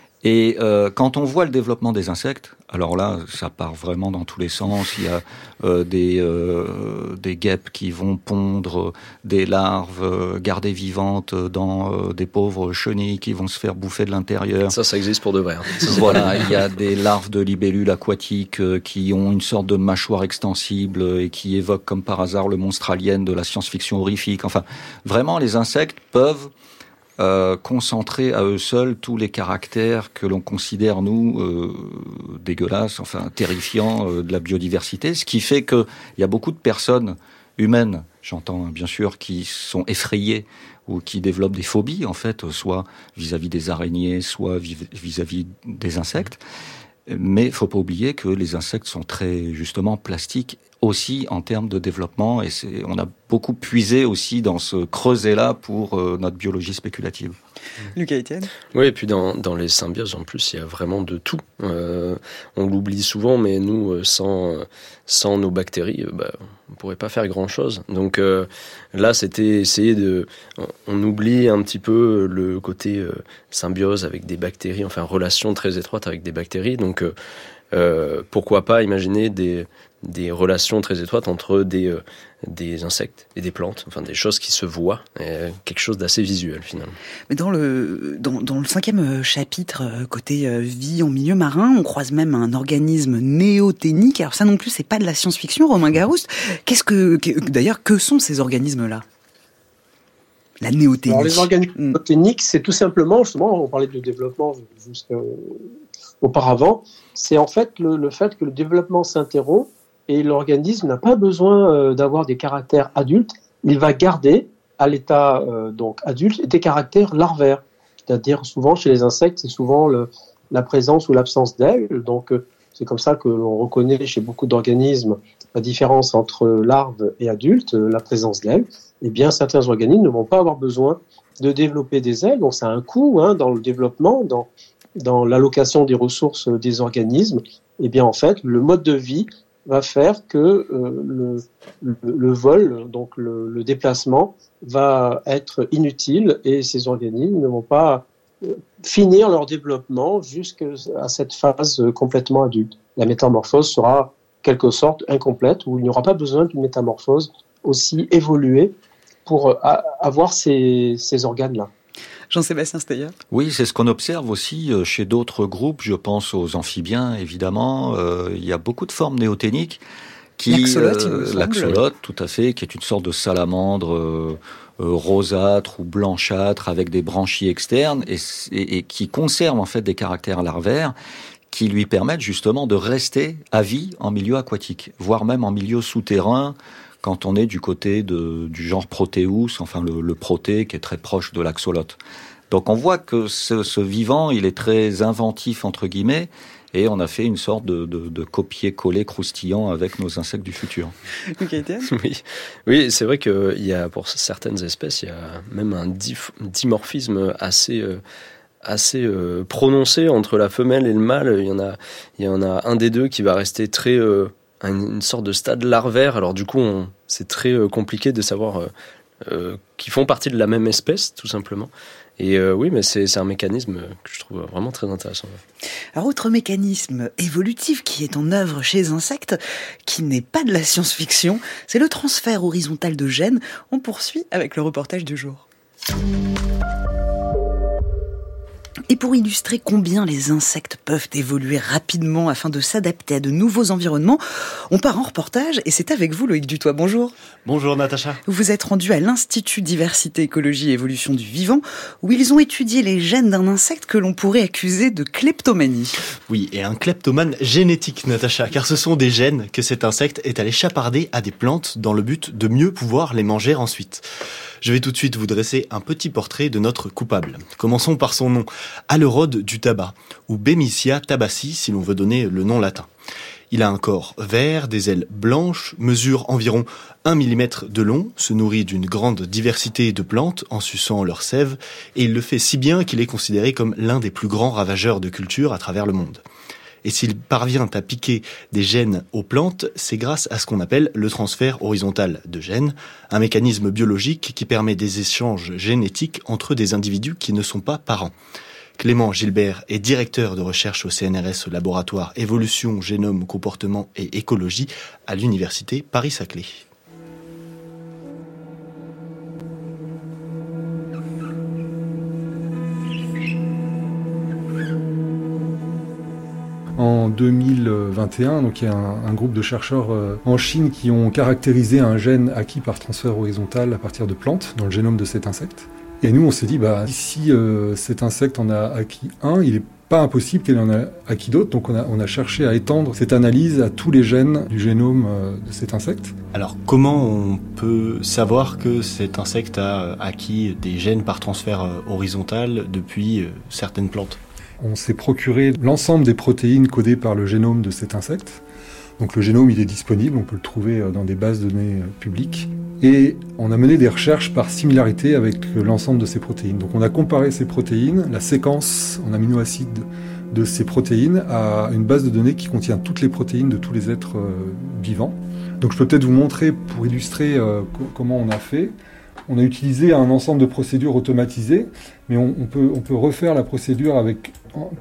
Et euh, quand on voit le développement des insectes, alors là, ça part vraiment dans tous les sens. Il y a euh, des, euh, des guêpes qui vont pondre des larves euh, gardées vivantes dans euh, des pauvres chenilles qui vont se faire bouffer de l'intérieur. Ça, ça existe pour de vrai. Hein. Voilà, il y a des larves de libellules aquatiques euh, qui ont une sorte de mâchoire extensible et qui évoquent comme par hasard le monstre alien de la science-fiction horrifique. Enfin, vraiment, les insectes peuvent Euh, concentrer à eux seuls tous les caractères que l'on considère, nous, euh, dégueulasses, enfin terrifiants euh, de la biodiversité, ce qui fait qu'il y a beaucoup de personnes humaines, j'entends bien sûr, qui sont effrayées ou qui développent des phobies, en fait, soit vis-à-vis des araignées, soit vis-à-vis des insectes. Mais il ne faut pas oublier que les insectes sont très, justement, plastiques aussi en termes de développement, et c'est, on a beaucoup puisé aussi dans ce creuset-là pour euh, notre biologie spéculative. Lucas Etienne ? Oui, et puis dans, dans les symbioses, en plus, il y a vraiment de tout. Euh, on l'oublie souvent, mais nous, sans, sans nos bactéries, bah, on ne pourrait pas faire grand-chose. Donc euh, là, c'était essayer de... On oublie un petit peu le côté euh, symbiose avec des bactéries, enfin, relation très étroite avec des bactéries. Donc, euh, euh, pourquoi pas imaginer des... des relations très étroites entre des, euh, des insectes et des plantes, enfin des choses qui se voient, euh, quelque chose d'assez visuel finalement. Mais dans le, dans, dans le cinquième chapitre, côté euh, vie en milieu marin, on croise même un organisme néoténique. Alors ça non plus, c'est pas de la science-fiction, Romain Garouste. Qu'est-ce que, que d'ailleurs, que sont ces organismes-là ? La néoténie. Alors les organismes mmh. néoténiques, c'est tout simplement, justement, on parlait de développement jusqu'auparavant, c'est en fait le, le fait que le développement s'interrompt et l'organisme n'a pas besoin euh, d'avoir des caractères adultes, il va garder à l'état euh, donc adulte des caractères larvaires. C'est-à-dire souvent chez les insectes, c'est souvent le, la présence ou l'absence d'ailes. Donc euh, c'est comme ça que l'on reconnaît chez beaucoup d'organismes la différence entre larves et adultes, euh, la présence d'ailes. Eh bien, certains organismes ne vont pas avoir besoin de développer des ailes, donc ça a un coût hein, dans le développement, dans, dans l'allocation des ressources des organismes. Eh bien, en fait, le mode de vie va faire que euh, le, le, le vol, donc le, le déplacement, va être inutile et ces organismes ne vont pas euh, finir leur développement jusqu'à cette phase complètement adulte. La métamorphose sera, en quelque sorte, incomplète, où il n'y aura pas besoin d'une métamorphose aussi évoluée pour avoir ces, ces organes-là. Jean-Sébastien Steyer ? Oui, c'est ce qu'on observe aussi chez d'autres groupes. Je pense aux amphibiens, évidemment. Euh, il y a beaucoup de formes néoténiques. Qui, l'axolote, euh, l'axolote, tout à fait, qui est une sorte de salamandre euh, euh, rosâtre ou blanchâtre avec des branchies externes et, et, et qui conserve en fait des caractères larvaires qui lui permettent justement de rester à vie en milieu aquatique, voire même en milieu souterrain, quand on est du côté de, du genre Proteus, enfin le, le protée qui est très proche de l'axolote. Donc on voit que ce, ce vivant, il est très inventif entre guillemets, et on a fait une sorte de, de, de copier-coller croustillant avec nos insectes du futur. Okay, oui, oui, c'est vrai qu'il y a pour certaines espèces, il y a même un dif- dimorphisme assez euh, assez euh, prononcé entre la femelle et le mâle. Il y en a, il y en a un des deux qui va rester très euh, une sorte de stade larvaire. Alors du coup, on, c'est très euh, compliqué de savoir euh, euh, qui font partie de la même espèce, tout simplement. Et euh, oui, mais c'est, c'est un mécanisme que je trouve vraiment très intéressant. Alors, autre mécanisme évolutif qui est en œuvre chez les insectes, qui n'est pas de la science-fiction, c'est le transfert horizontal de gènes. On poursuit avec le reportage du jour. Et pour illustrer combien les insectes peuvent évoluer rapidement afin de s'adapter à de nouveaux environnements, on part en reportage et c'est avec vous Loïc Dutoit. Bonjour. Bonjour Natacha. Vous êtes rendu à l'Institut Diversité, Écologie et Évolution du Vivant, où ils ont étudié les gènes d'un insecte que l'on pourrait accuser de kleptomanie. Oui, et un kleptomane génétique, Natacha, car ce sont des gènes que cet insecte est allé chaparder à des plantes dans le but de mieux pouvoir les manger ensuite. Je vais tout de suite vous dresser un petit portrait de notre coupable. Commençons par son nom, Alerode du tabac, ou Bemisia tabaci si l'on veut donner le nom latin. Il a un corps vert, des ailes blanches, mesure environ un millimètre de long, se nourrit d'une grande diversité de plantes en suçant leur sève, et il le fait si bien qu'il est considéré comme l'un des plus grands ravageurs de culture à travers le monde. Et s'il parvient à piquer des gènes aux plantes, c'est grâce à ce qu'on appelle le transfert horizontal de gènes, un mécanisme biologique qui permet des échanges génétiques entre des individus qui ne sont pas parents. Clément Gilbert est directeur de recherche au C N R S, au laboratoire Évolution, Génome, Comportement et Écologie à l'université Paris-Saclay. En deux mille vingt et un, donc il y a un, un groupe de chercheurs euh, en Chine qui ont caractérisé un gène acquis par transfert horizontal à partir de plantes dans le génome de cet insecte. Et nous, on s'est dit, bah, si euh, cet insecte en a acquis un, il n'est pas impossible qu'il en ait acquis d'autres. Donc on a, on a cherché à étendre cette analyse à tous les gènes du génome euh, de cet insecte. Alors comment on peut savoir que cet insecte a acquis des gènes par transfert euh, horizontal depuis euh, certaines plantes ? On s'est procuré l'ensemble des protéines codées par le génome de cet insecte. Donc le génome, il est disponible, on peut le trouver dans des bases de données publiques. Et on a mené des recherches par similarité avec l'ensemble de ces protéines. Donc on a comparé ces protéines, la séquence en aminoacides de ces protéines, à une base de données qui contient toutes les protéines de tous les êtres vivants. Donc je peux peut-être vous montrer, pour illustrer euh, comment on a fait. On a utilisé un ensemble de procédures automatisées, mais on, on, peut, on peut refaire la procédure avec,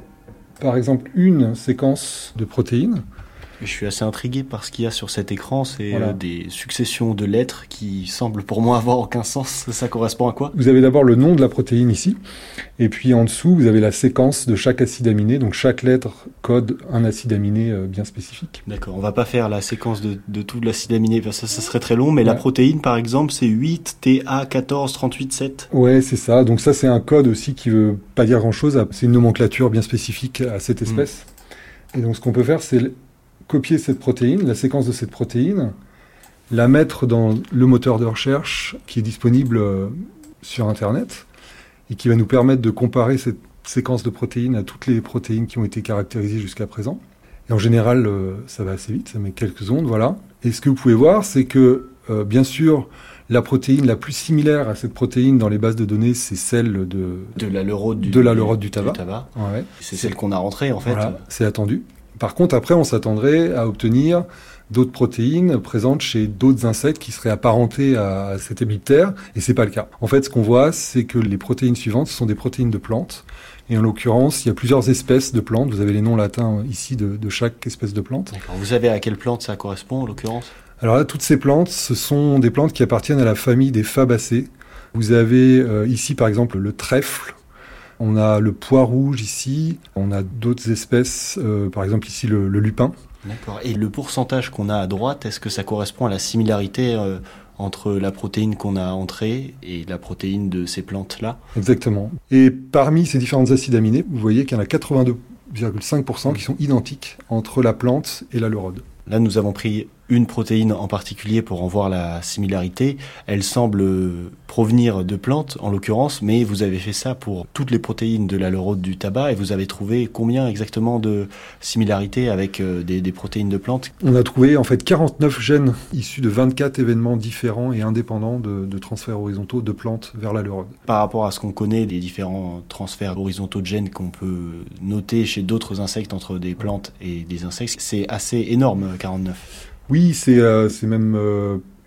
par exemple, une séquence de protéines. Je suis assez intrigué par ce qu'il y a sur cet écran, c'est voilà. euh, des successions de lettres qui semblent pour moi avoir aucun sens. Ça correspond à quoi ? Vous avez d'abord le nom de la protéine ici, et puis en dessous, vous avez la séquence de chaque acide aminé, donc chaque lettre code un acide aminé euh, bien spécifique. D'accord, on va pas faire la séquence de, de tout l'acide aminé, ça, ça serait très long, mais ouais. La protéine par exemple, c'est huit T A quatorze trente-huit sept. Ouais, c'est ça, donc ça c'est un code aussi qui veut pas dire grand-chose, c'est une nomenclature bien spécifique à cette espèce. Mmh. Et donc ce qu'on peut faire, c'est copier cette protéine, la séquence de cette protéine, la mettre dans le moteur de recherche qui est disponible euh, sur Internet et qui va nous permettre de comparer cette séquence de protéines à toutes les protéines qui ont été caractérisées jusqu'à présent. Et en général, euh, ça va assez vite, ça met quelques secondes, voilà. Et ce que vous pouvez voir, c'est que, euh, bien sûr, la protéine la plus similaire à cette protéine dans les bases de données, c'est celle de, de l'Alerode du, de l'Alerode du tabac. Du tabac. Ouais. C'est, c'est celle qu'on a rentrée, en fait. Voilà, c'est attendu. Par contre, après, on s'attendrait à obtenir d'autres protéines présentes chez d'autres insectes qui seraient apparentés à cet hémiptère, et c'est pas le cas. En fait, ce qu'on voit, c'est que les protéines suivantes, ce sont des protéines de plantes, et en l'occurrence, il y a plusieurs espèces de plantes. Vous avez les noms latins ici de, de chaque espèce de plante. D'accord. Vous savez à quelle plante ça correspond, en l'occurrence ? Alors là, toutes ces plantes, ce sont des plantes qui appartiennent à la famille des Fabacées. Vous avez euh, ici, par exemple, le trèfle. On a le pois rouge ici, on a d'autres espèces, euh, par exemple ici le, le lupin. D'accord. Et le pourcentage qu'on a à droite, est-ce que ça correspond à la similarité euh, entre la protéine qu'on a entrée et la protéine de ces plantes-là ? Exactement. Et parmi ces différents acides aminés, vous voyez qu'il y en a quatre-vingt-deux virgule cinq pour cent qui sont identiques entre la plante et l'Alerode. Là, nous avons pris une protéine en particulier pour en voir la similarité. Elle semble provenir de plantes, en l'occurrence, mais vous avez fait ça pour toutes les protéines de l'Alerode du tabac et vous avez trouvé combien exactement de similarités avec euh, des, des protéines de plantes ? On a trouvé en fait quarante-neuf gènes issus de vingt-quatre événements différents et indépendants de, de transferts horizontaux de plantes vers l'Alerode. Par rapport à ce qu'on connaît des différents transferts horizontaux de gènes qu'on peut noter chez d'autres insectes entre des plantes et des insectes, c'est assez énorme, quarante-neuf. Oui, c'est, euh, c'est même euh,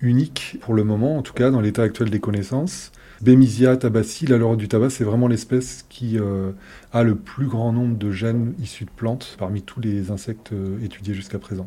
unique pour le moment, en tout cas dans l'état actuel des connaissances. Bemisia tabaci, la lorotte du tabac, c'est vraiment l'espèce qui euh, a le plus grand nombre de gènes issus de plantes parmi tous les insectes euh, étudiés jusqu'à présent.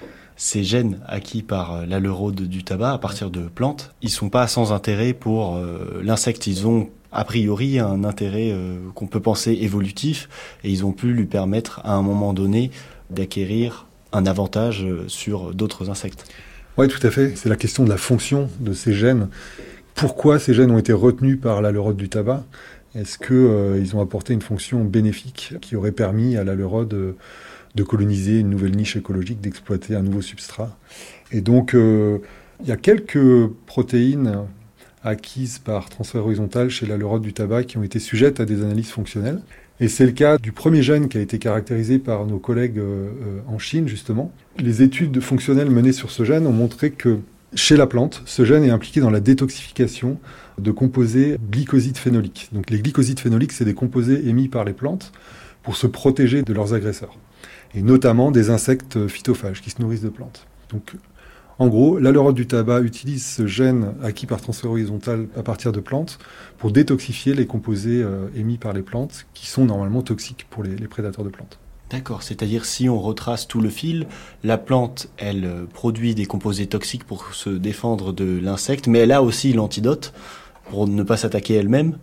Ces gènes acquis par la lorode du tabac à partir de plantes, ils sont pas sans intérêt pour euh, l'insecte. Ils ont a priori un intérêt euh, qu'on peut penser évolutif et ils ont pu lui permettre à un moment donné d'acquérir un avantage sur d'autres insectes. Oui, tout à fait. C'est la question de la fonction de ces gènes. Pourquoi ces gènes ont été retenus par la lorode du tabac ? Est-ce qu'ils euh, ont apporté une fonction bénéfique qui aurait permis à la lorode euh, de coloniser une nouvelle niche écologique, d'exploiter un nouveau substrat ? Et donc, euh, il y a quelques protéines acquises par transfert horizontal chez la lorode du tabac qui ont été sujettes à des analyses fonctionnelles. Et c'est le cas du premier gène qui a été caractérisé par nos collègues euh, en Chine, justement. Les études fonctionnelles menées sur ce gène ont montré que chez la plante, ce gène est impliqué dans la détoxification de composés glycosides phénoliques. Donc les glycosides phénoliques, c'est des composés émis par les plantes pour se protéger de leurs agresseurs, et notamment des insectes phytophages qui se nourrissent de plantes. Donc, en gros, la lorode du tabac utilise ce gène acquis par transfert horizontal à partir de plantes pour détoxifier les composés euh, émis par les plantes qui sont normalement toxiques pour les, les prédateurs de plantes. D'accord, c'est-à-dire si on retrace tout le fil, la plante, elle euh, produit des composés toxiques pour se défendre de l'insecte, mais elle a aussi l'antidote pour ne pas s'attaquer elle-même.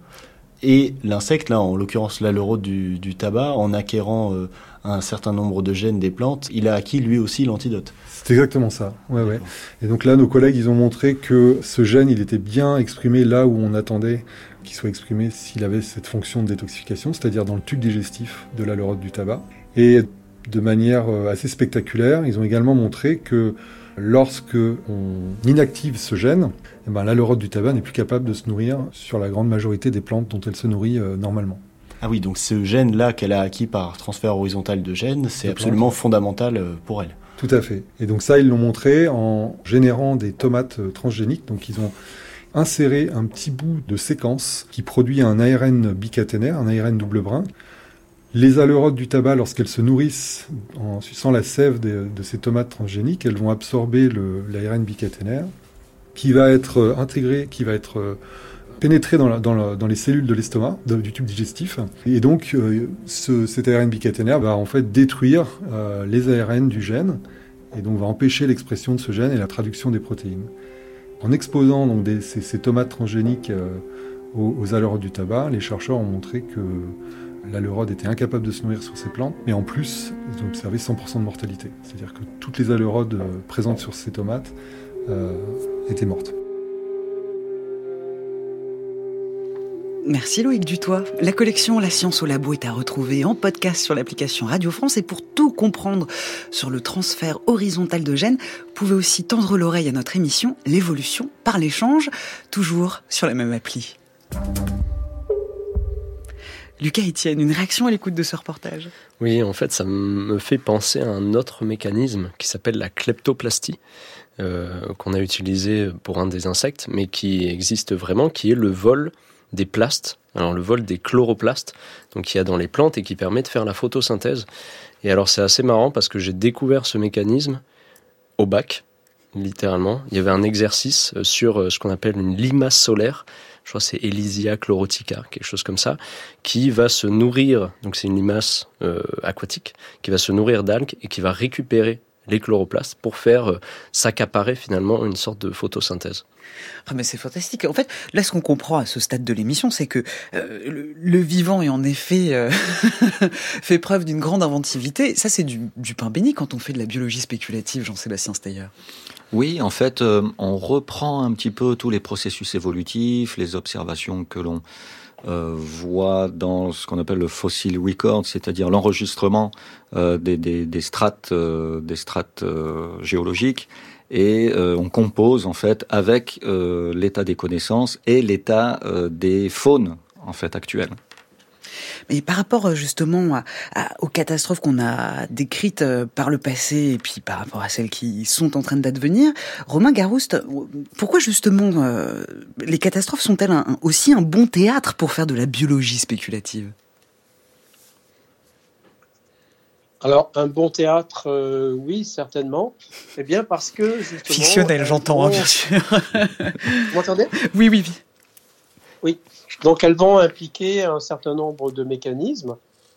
Et l'insecte, là, en l'occurrence la lorode du, du tabac, en acquérant euh, un certain nombre de gènes des plantes, il a acquis lui aussi l'antidote. C'est exactement ça. Ouais, ouais. Et donc là, nos collègues, ils ont montré que ce gène, il était bien exprimé là où on attendait qu'il soit exprimé s'il avait cette fonction de détoxification, c'est-à-dire dans le tube digestif de la lorode du tabac. Et de manière assez spectaculaire, ils ont également montré que lorsque on inactive ce gène, eh ben, la lorode du tabac n'est plus capable de se nourrir sur la grande majorité des plantes dont elle se nourrit euh, normalement. Ah oui, donc ce gène-là qu'elle a acquis par transfert horizontal de gènes, c'est de absolument plantes. Fondamental pour elle. Tout à fait. Et donc ça, ils l'ont montré en générant des tomates transgéniques. Donc ils ont inséré un petit bout de séquence qui produit un A R N bicaténaire, un A R N double brin. Les aleurodes du tabac, lorsqu'elles se nourrissent en suçant la sève de, de ces tomates transgéniques, elles vont absorber le, l'A R N bicaténaire qui va être intégré, qui va être pénétré dans, la, dans, la, dans les cellules de l'estomac, de, du tube digestif. Et donc, euh, ce, cet A R N bicaténaire va en fait détruire euh, les A R N du gène et donc va empêcher l'expression de ce gène et la traduction des protéines. En exposant donc des, ces, ces tomates transgéniques euh, aux, aux aleurodes du tabac, les chercheurs ont montré que l'aleurode était incapable de se nourrir sur ces plantes, mais en plus, ils ont observé cent pour cent de mortalité. C'est-à-dire que toutes les aleurodes euh, présentes sur ces tomates euh, étaient mortes. Merci Loïc Dutoit. La collection La Science au Labo est à retrouver en podcast sur l'application Radio France. Et pour tout comprendre sur le transfert horizontal de gènes, vous pouvez aussi tendre l'oreille à notre émission L'évolution par l'échange, toujours sur la même appli. Lucas Etienne, une réaction à l'écoute de ce reportage ? Oui, en fait, ça me fait penser à un autre mécanisme qui s'appelle la kleptoplastie, euh, qu'on a utilisé pour un des insectes, mais qui existe vraiment, qui est le vol des plastes, alors le vol des chloroplastes, donc qu'il y a dans les plantes et qui permet de faire la photosynthèse. Et alors c'est assez marrant parce que j'ai découvert ce mécanisme au bac, littéralement. Il y avait un exercice sur ce qu'on appelle une limace solaire, je crois que c'est Elysia chlorotica, quelque chose comme ça, qui va se nourrir, donc c'est une limace euh, aquatique, qui va se nourrir d'algues et qui va récupérer les chloroplastes pour faire euh, s'accaparer finalement une sorte de photosynthèse. Ah mais c'est fantastique. En fait, là, ce qu'on comprend à ce stade de l'émission, c'est que euh, le, le vivant est en effet euh, fait preuve d'une grande inventivité. Ça, c'est du, du pain béni quand on fait de la biologie spéculative, Jean-Sébastien Steyer. Oui, en fait, euh, on reprend un petit peu tous les processus évolutifs, les observations que l'on euh, voit dans ce qu'on appelle le fossil record, c'est-à-dire l'enregistrement euh, des, des, des strates, euh, des strates euh, géologiques. Et euh, on compose en fait avec euh, l'état des connaissances et l'état euh, des faunes en fait actuelles. Mais par rapport justement à, à, aux catastrophes qu'on a décrites par le passé et puis par rapport à celles qui sont en train d'advenir, Romain Garouste, pourquoi justement euh, les catastrophes sont-elles un, un, aussi un bon théâtre pour faire de la biologie spéculative ? Alors, un bon théâtre, euh, oui, certainement. Eh bien, parce que, justement... Fictionnel, j'entends, hein, bien sûr. Vous m'entendez ? Oui, oui, oui. Oui. Donc, elles vont impliquer un certain nombre de mécanismes,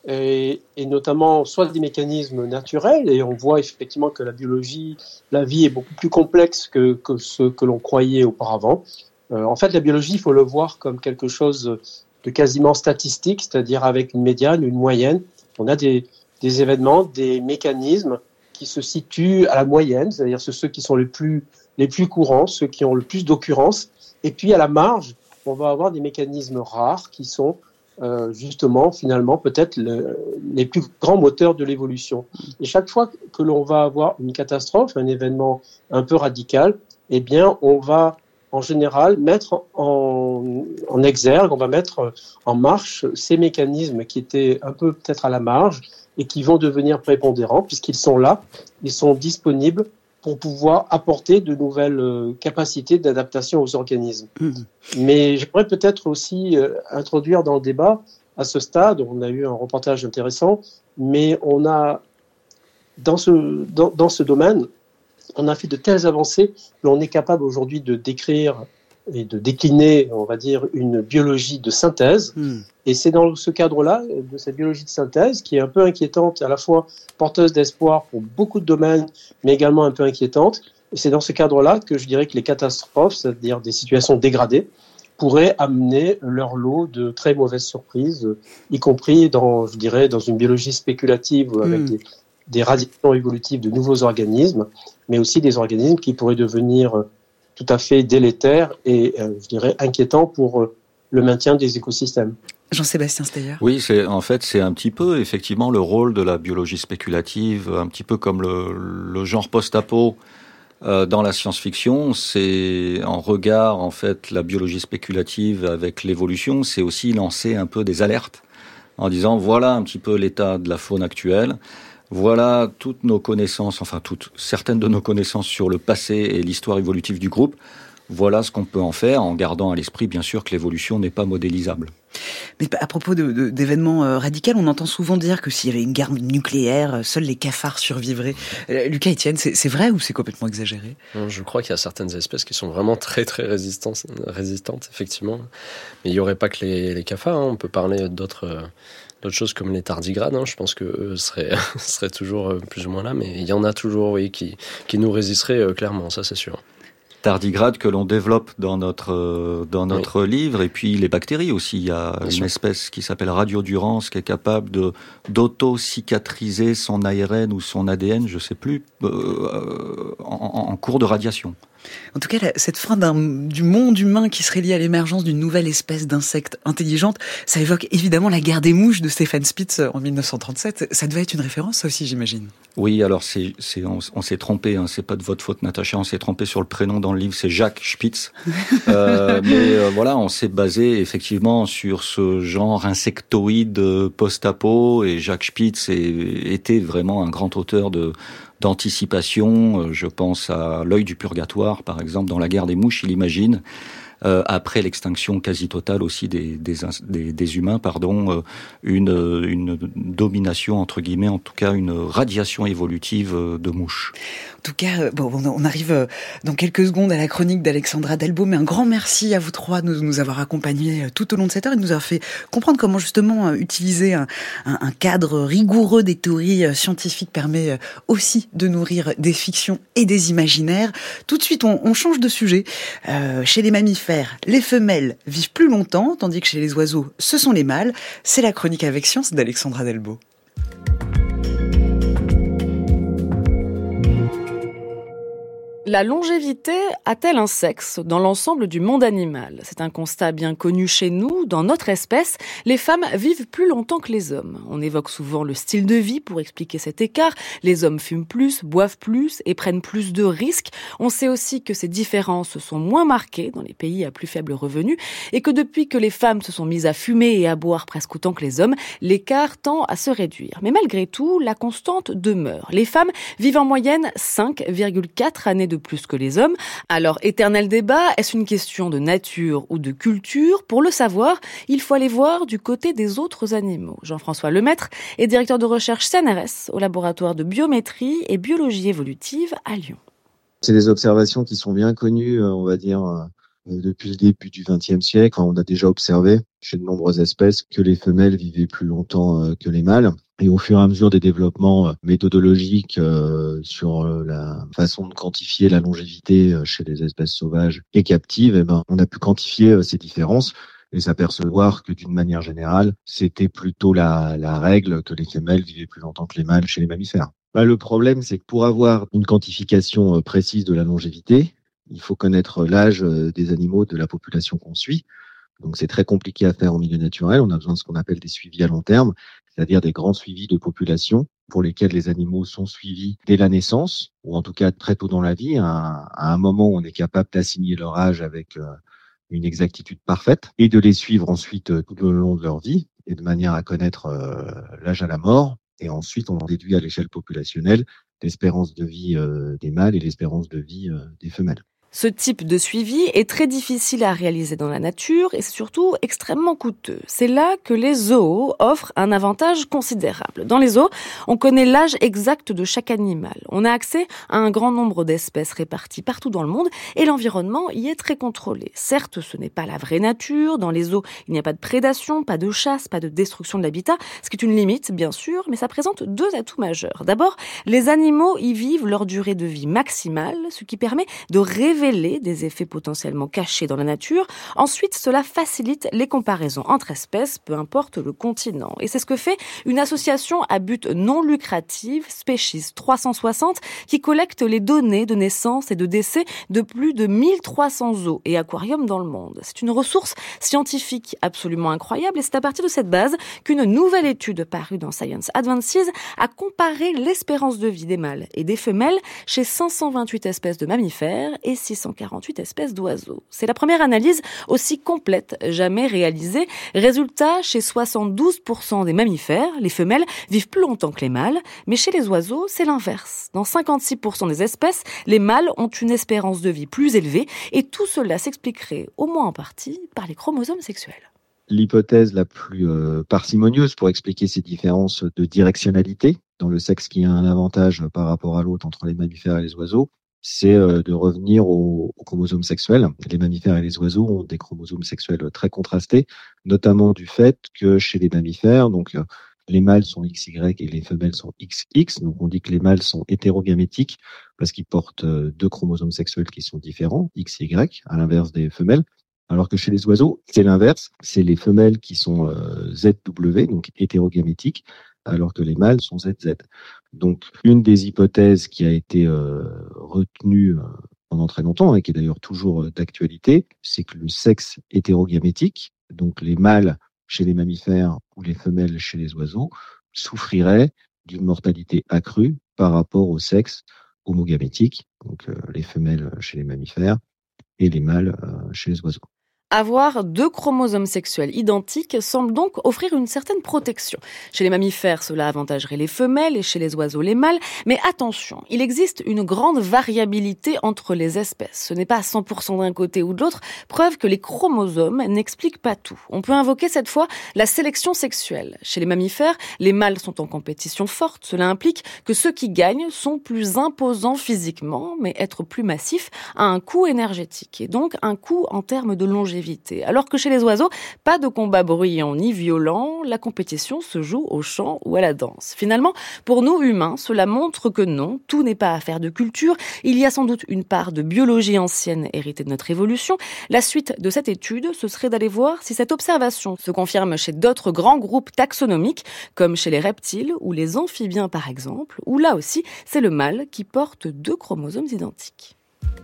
et, et notamment soit des mécanismes naturels, et on voit effectivement que la biologie, la vie est beaucoup plus complexe que, que ce que l'on croyait auparavant. Euh, en fait, la biologie, il faut le voir comme quelque chose de quasiment statistique, c'est-à-dire avec une médiane, une moyenne. On a des... des événements, des mécanismes qui se situent à la moyenne, c'est-à-dire ceux qui sont les plus, les plus courants, ceux qui ont le plus d'occurrences. Et puis à la marge, on va avoir des mécanismes rares qui sont euh, justement, finalement, peut-être le, les plus grands moteurs de l'évolution. Et chaque fois que l'on va avoir une catastrophe, un événement un peu radical, eh bien, on va en général mettre en, en exergue, on va mettre en marche ces mécanismes qui étaient un peu peut-être à la marge, et qui vont devenir prépondérants puisqu'ils sont là, ils sont disponibles pour pouvoir apporter de nouvelles euh, capacités d'adaptation aux organismes. Mmh. Mais j'aimerais peut-être aussi euh, introduire dans le débat, à ce stade, on a eu un reportage intéressant, mais on a, dans ce, dans, dans ce domaine, on a fait de telles avancées que l'on est capable aujourd'hui de décrire et de décliner, on va dire, une biologie de synthèse. Mmh. Et c'est dans ce cadre-là, de cette biologie de synthèse, qui est un peu inquiétante, à la fois porteuse d'espoir pour beaucoup de domaines, mais également un peu inquiétante. Et c'est dans ce cadre-là que je dirais que les catastrophes, c'est-à-dire des situations dégradées, pourraient amener leur lot de très mauvaises surprises, y compris dans, je dirais, dans une biologie spéculative avec mmh. des, des radiations évolutives de nouveaux organismes, mais aussi des organismes qui pourraient devenir tout à fait délétères et, euh, je dirais, inquiétants pour euh, le maintien des écosystèmes. Jean-Sébastien Steyer. Oui, c'est en fait c'est un petit peu effectivement le rôle de la biologie spéculative, un petit peu comme le, le genre post-apo euh, dans la science-fiction. C'est en regard en fait la biologie spéculative avec l'évolution, c'est aussi lancer un peu des alertes en disant voilà un petit peu l'état de la faune actuelle. Voilà toutes nos connaissances, enfin toutes, certaines de nos connaissances sur le passé et l'histoire évolutive du groupe. Voilà ce qu'on peut en faire, en gardant à l'esprit, bien sûr, que l'évolution n'est pas modélisable. Mais à propos de, de, d'événements euh, radicaux, on entend souvent dire que s'il y avait une guerre nucléaire, euh, seuls les cafards survivraient. Euh, Lucas Etienne, c'est, c'est vrai ou c'est complètement exagéré ? Je crois qu'il y a certaines espèces qui sont vraiment très très résistantes, résistantes effectivement. Mais il n'y aurait pas que les, les cafards, hein. On peut parler d'autres... Euh... D'autres choses comme les tardigrades, hein, je pense qu'eux seraient, seraient toujours plus ou moins là, mais il y en a toujours oui, qui, qui nous résisteraient euh, clairement, ça c'est sûr. Tardigrades que l'on développe dans notre, euh, dans notre oui. livre, et puis les bactéries aussi. Il y a Bien une sûr. espèce qui s'appelle Radiodurans qui est capable de, d'auto-cicatriser son A R N ou son A D N, je ne sais plus, euh, en, en cours de radiation. En tout cas, cette fin d'un, du monde humain qui serait lié à l'émergence d'une nouvelle espèce d'insectes intelligentes, ça évoque évidemment la guerre des mouches de Stefan Spitz en dix-neuf cent trente-sept. Ça devait être une référence, ça aussi, j'imagine. Oui, alors c'est, c'est, on, on s'est trompé, hein, c'est pas de votre faute, Natacha, on s'est trompé sur le prénom dans le livre, c'est Jacques Spitz. euh, mais euh, voilà, on s'est basé effectivement sur ce genre insectoïde post-apo, et Jacques Spitz est, était vraiment un grand auteur de d'anticipation. Je pense à L'œil du purgatoire, par exemple, dans La guerre des mouches, il imagine, euh, après l'extinction quasi totale aussi des, des, des, des humains, pardon, euh, une, une domination, entre guillemets, en tout cas une radiation évolutive de mouches. En tout cas, bon, on arrive dans quelques secondes à la chronique d'Alexandra Delbo, mais un grand merci à vous trois de nous, nous avoir accompagnés tout au long de cette heure et de nous avoir fait comprendre comment justement utiliser un, un, un cadre rigoureux des théories scientifiques permet aussi de nourrir des fictions et des imaginaires. Tout de suite, on, on change de sujet. Euh, chez les mammifères, les femelles vivent plus longtemps, tandis que chez les oiseaux, ce sont les mâles. C'est la chronique avec science d'Alexandra Delbo. La longévité a-t-elle un sexe dans l'ensemble du monde animal ? C'est un constat bien connu chez nous. Dans notre espèce, les femmes vivent plus longtemps que les hommes. On évoque souvent le style de vie pour expliquer cet écart. Les hommes fument plus, boivent plus et prennent plus de risques. On sait aussi que ces différences sont moins marquées dans les pays à plus faible revenu et que depuis que les femmes se sont mises à fumer et à boire presque autant que les hommes, l'écart tend à se réduire. Mais malgré tout, la constante demeure. Les femmes vivent en moyenne cinq virgule quatre années de plus que les hommes. Alors, éternel débat, est-ce une question de nature ou de culture ? Pour le savoir, il faut aller voir du côté des autres animaux. Jean-François Lemaître est directeur de recherche C N R S au laboratoire de biométrie et biologie évolutive à Lyon. C'est des observations qui sont bien connues, on va dire, depuis le début du vingtième siècle. On a déjà observé chez de nombreuses espèces que les femelles vivaient plus longtemps que les mâles. Et au fur et à mesure des développements méthodologiques sur la façon de quantifier la longévité chez les espèces sauvages et captives, eh ben, on a pu quantifier ces différences et s'apercevoir que d'une manière générale, c'était plutôt la, la règle que les femelles vivaient plus longtemps que les mâles chez les mammifères. Ben, le problème, c'est que pour avoir une quantification précise de la longévité, il faut connaître l'âge des animaux de la population qu'on suit. Donc c'est très compliqué à faire en milieu naturel. On a besoin de ce qu'on appelle des suivis à long terme, c'est-à-dire des grands suivis de population pour lesquels les animaux sont suivis dès la naissance, ou en tout cas très tôt dans la vie, à, à un moment où on est capable d'assigner leur âge avec euh, une exactitude parfaite, et de les suivre ensuite euh, tout le long de leur vie, et de manière à connaître euh, l'âge à la mort. Et ensuite, on en déduit à l'échelle populationnelle l'espérance de vie euh, des mâles et l'espérance de vie euh, des femelles. Ce type de suivi est très difficile à réaliser dans la nature et c'est surtout extrêmement coûteux. C'est là que les zoos offrent un avantage considérable. Dans les zoos, on connaît l'âge exact de chaque animal. On a accès à un grand nombre d'espèces réparties partout dans le monde et l'environnement y est très contrôlé. Certes, ce n'est pas la vraie nature. Dans les zoos, il n'y a pas de prédation, pas de chasse, pas de destruction de l'habitat, ce qui est une limite, bien sûr, mais ça présente deux atouts majeurs. D'abord, les animaux y vivent leur durée de vie maximale, ce qui permet de révéler des effets potentiellement cachés dans la nature. Ensuite, cela facilite les comparaisons entre espèces, peu importe le continent. Et c'est ce que fait une association à but non lucratif, Species trois cent soixante, qui collecte les données de naissance et de décès de plus de mille trois cents zoos et aquariums dans le monde. C'est une ressource scientifique absolument incroyable et c'est à partir de cette base qu'une nouvelle étude parue dans Science Advances a comparé l'espérance de vie des mâles et des femelles chez cinq cent vingt-huit espèces de mammifères et six cent quarante-huit espèces d'oiseaux. C'est la première analyse aussi complète jamais réalisée. Résultat, chez soixante-douze pour cent des mammifères, les femelles vivent plus longtemps que les mâles, mais chez les oiseaux, c'est l'inverse. Dans cinquante-six pour cent des espèces, les mâles ont une espérance de vie plus élevée et tout cela s'expliquerait, au moins en partie, par les chromosomes sexuels. L'hypothèse la plus euh, parcimonieuse pour expliquer ces différences de directionnalité dans le sexe qui a un avantage par rapport à l'autre entre les mammifères et les oiseaux, c'est de revenir aux, aux chromosomes sexuels. Les mammifères et les oiseaux ont des chromosomes sexuels très contrastés, notamment du fait que chez les mammifères, donc les mâles sont X Y et les femelles sont X X. Donc on dit que les mâles sont hétérogamétiques parce qu'ils portent deux chromosomes sexuels qui sont différents, X et Y, à l'inverse des femelles. Alors que chez les oiseaux, c'est l'inverse. C'est les femelles qui sont euh, Z W, donc hétérogamétiques, alors que les mâles sont Z Z. Donc, une des hypothèses qui a été euh, retenue euh, pendant très longtemps et qui est d'ailleurs toujours euh, d'actualité, c'est que le sexe hétérogamétique, donc les mâles chez les mammifères ou les femelles chez les oiseaux, souffriraient d'une mortalité accrue par rapport au sexe homogamétique, donc euh, les femelles chez les mammifères et les mâles euh, chez les oiseaux. Avoir deux chromosomes sexuels identiques semble donc offrir une certaine protection. Chez les mammifères, cela avantagerait les femelles et chez les oiseaux les mâles. Mais attention, il existe une grande variabilité entre les espèces. Ce n'est pas à cent pour cent d'un côté ou de l'autre, preuve que les chromosomes n'expliquent pas tout. On peut invoquer cette fois la sélection sexuelle. Chez les mammifères, les mâles sont en compétition forte. Cela implique que ceux qui gagnent sont plus imposants physiquement, mais être plus massifs a un coût énergétique et donc un coût en termes de longévité. Alors que chez les oiseaux, pas de combat bruyant ni violent, la compétition se joue au chant ou à la danse. Finalement, pour nous humains, cela montre que non, tout n'est pas affaire de culture. Il y a sans doute une part de biologie ancienne héritée de notre évolution. La suite de cette étude, ce serait d'aller voir si cette observation se confirme chez d'autres grands groupes taxonomiques, comme chez les reptiles ou les amphibiens par exemple, où là aussi, c'est le mâle qui porte deux chromosomes identiques.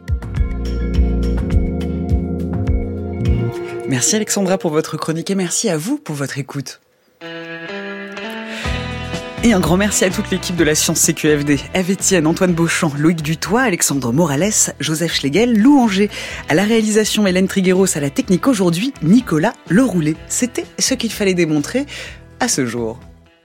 Merci Alexandra pour votre chronique et merci à vous pour votre écoute. Et un grand merci à toute l'équipe de la Science C Q F D. Eve Etienne, Antoine Beauchamp, Loïc Dutoit, Alexandre Morales, Joseph Schlegel, Lou Anger. À la réalisation, Hélène Trigueros, à la technique aujourd'hui, Nicolas Leroulet. C'était ce qu'il fallait démontrer à ce jour.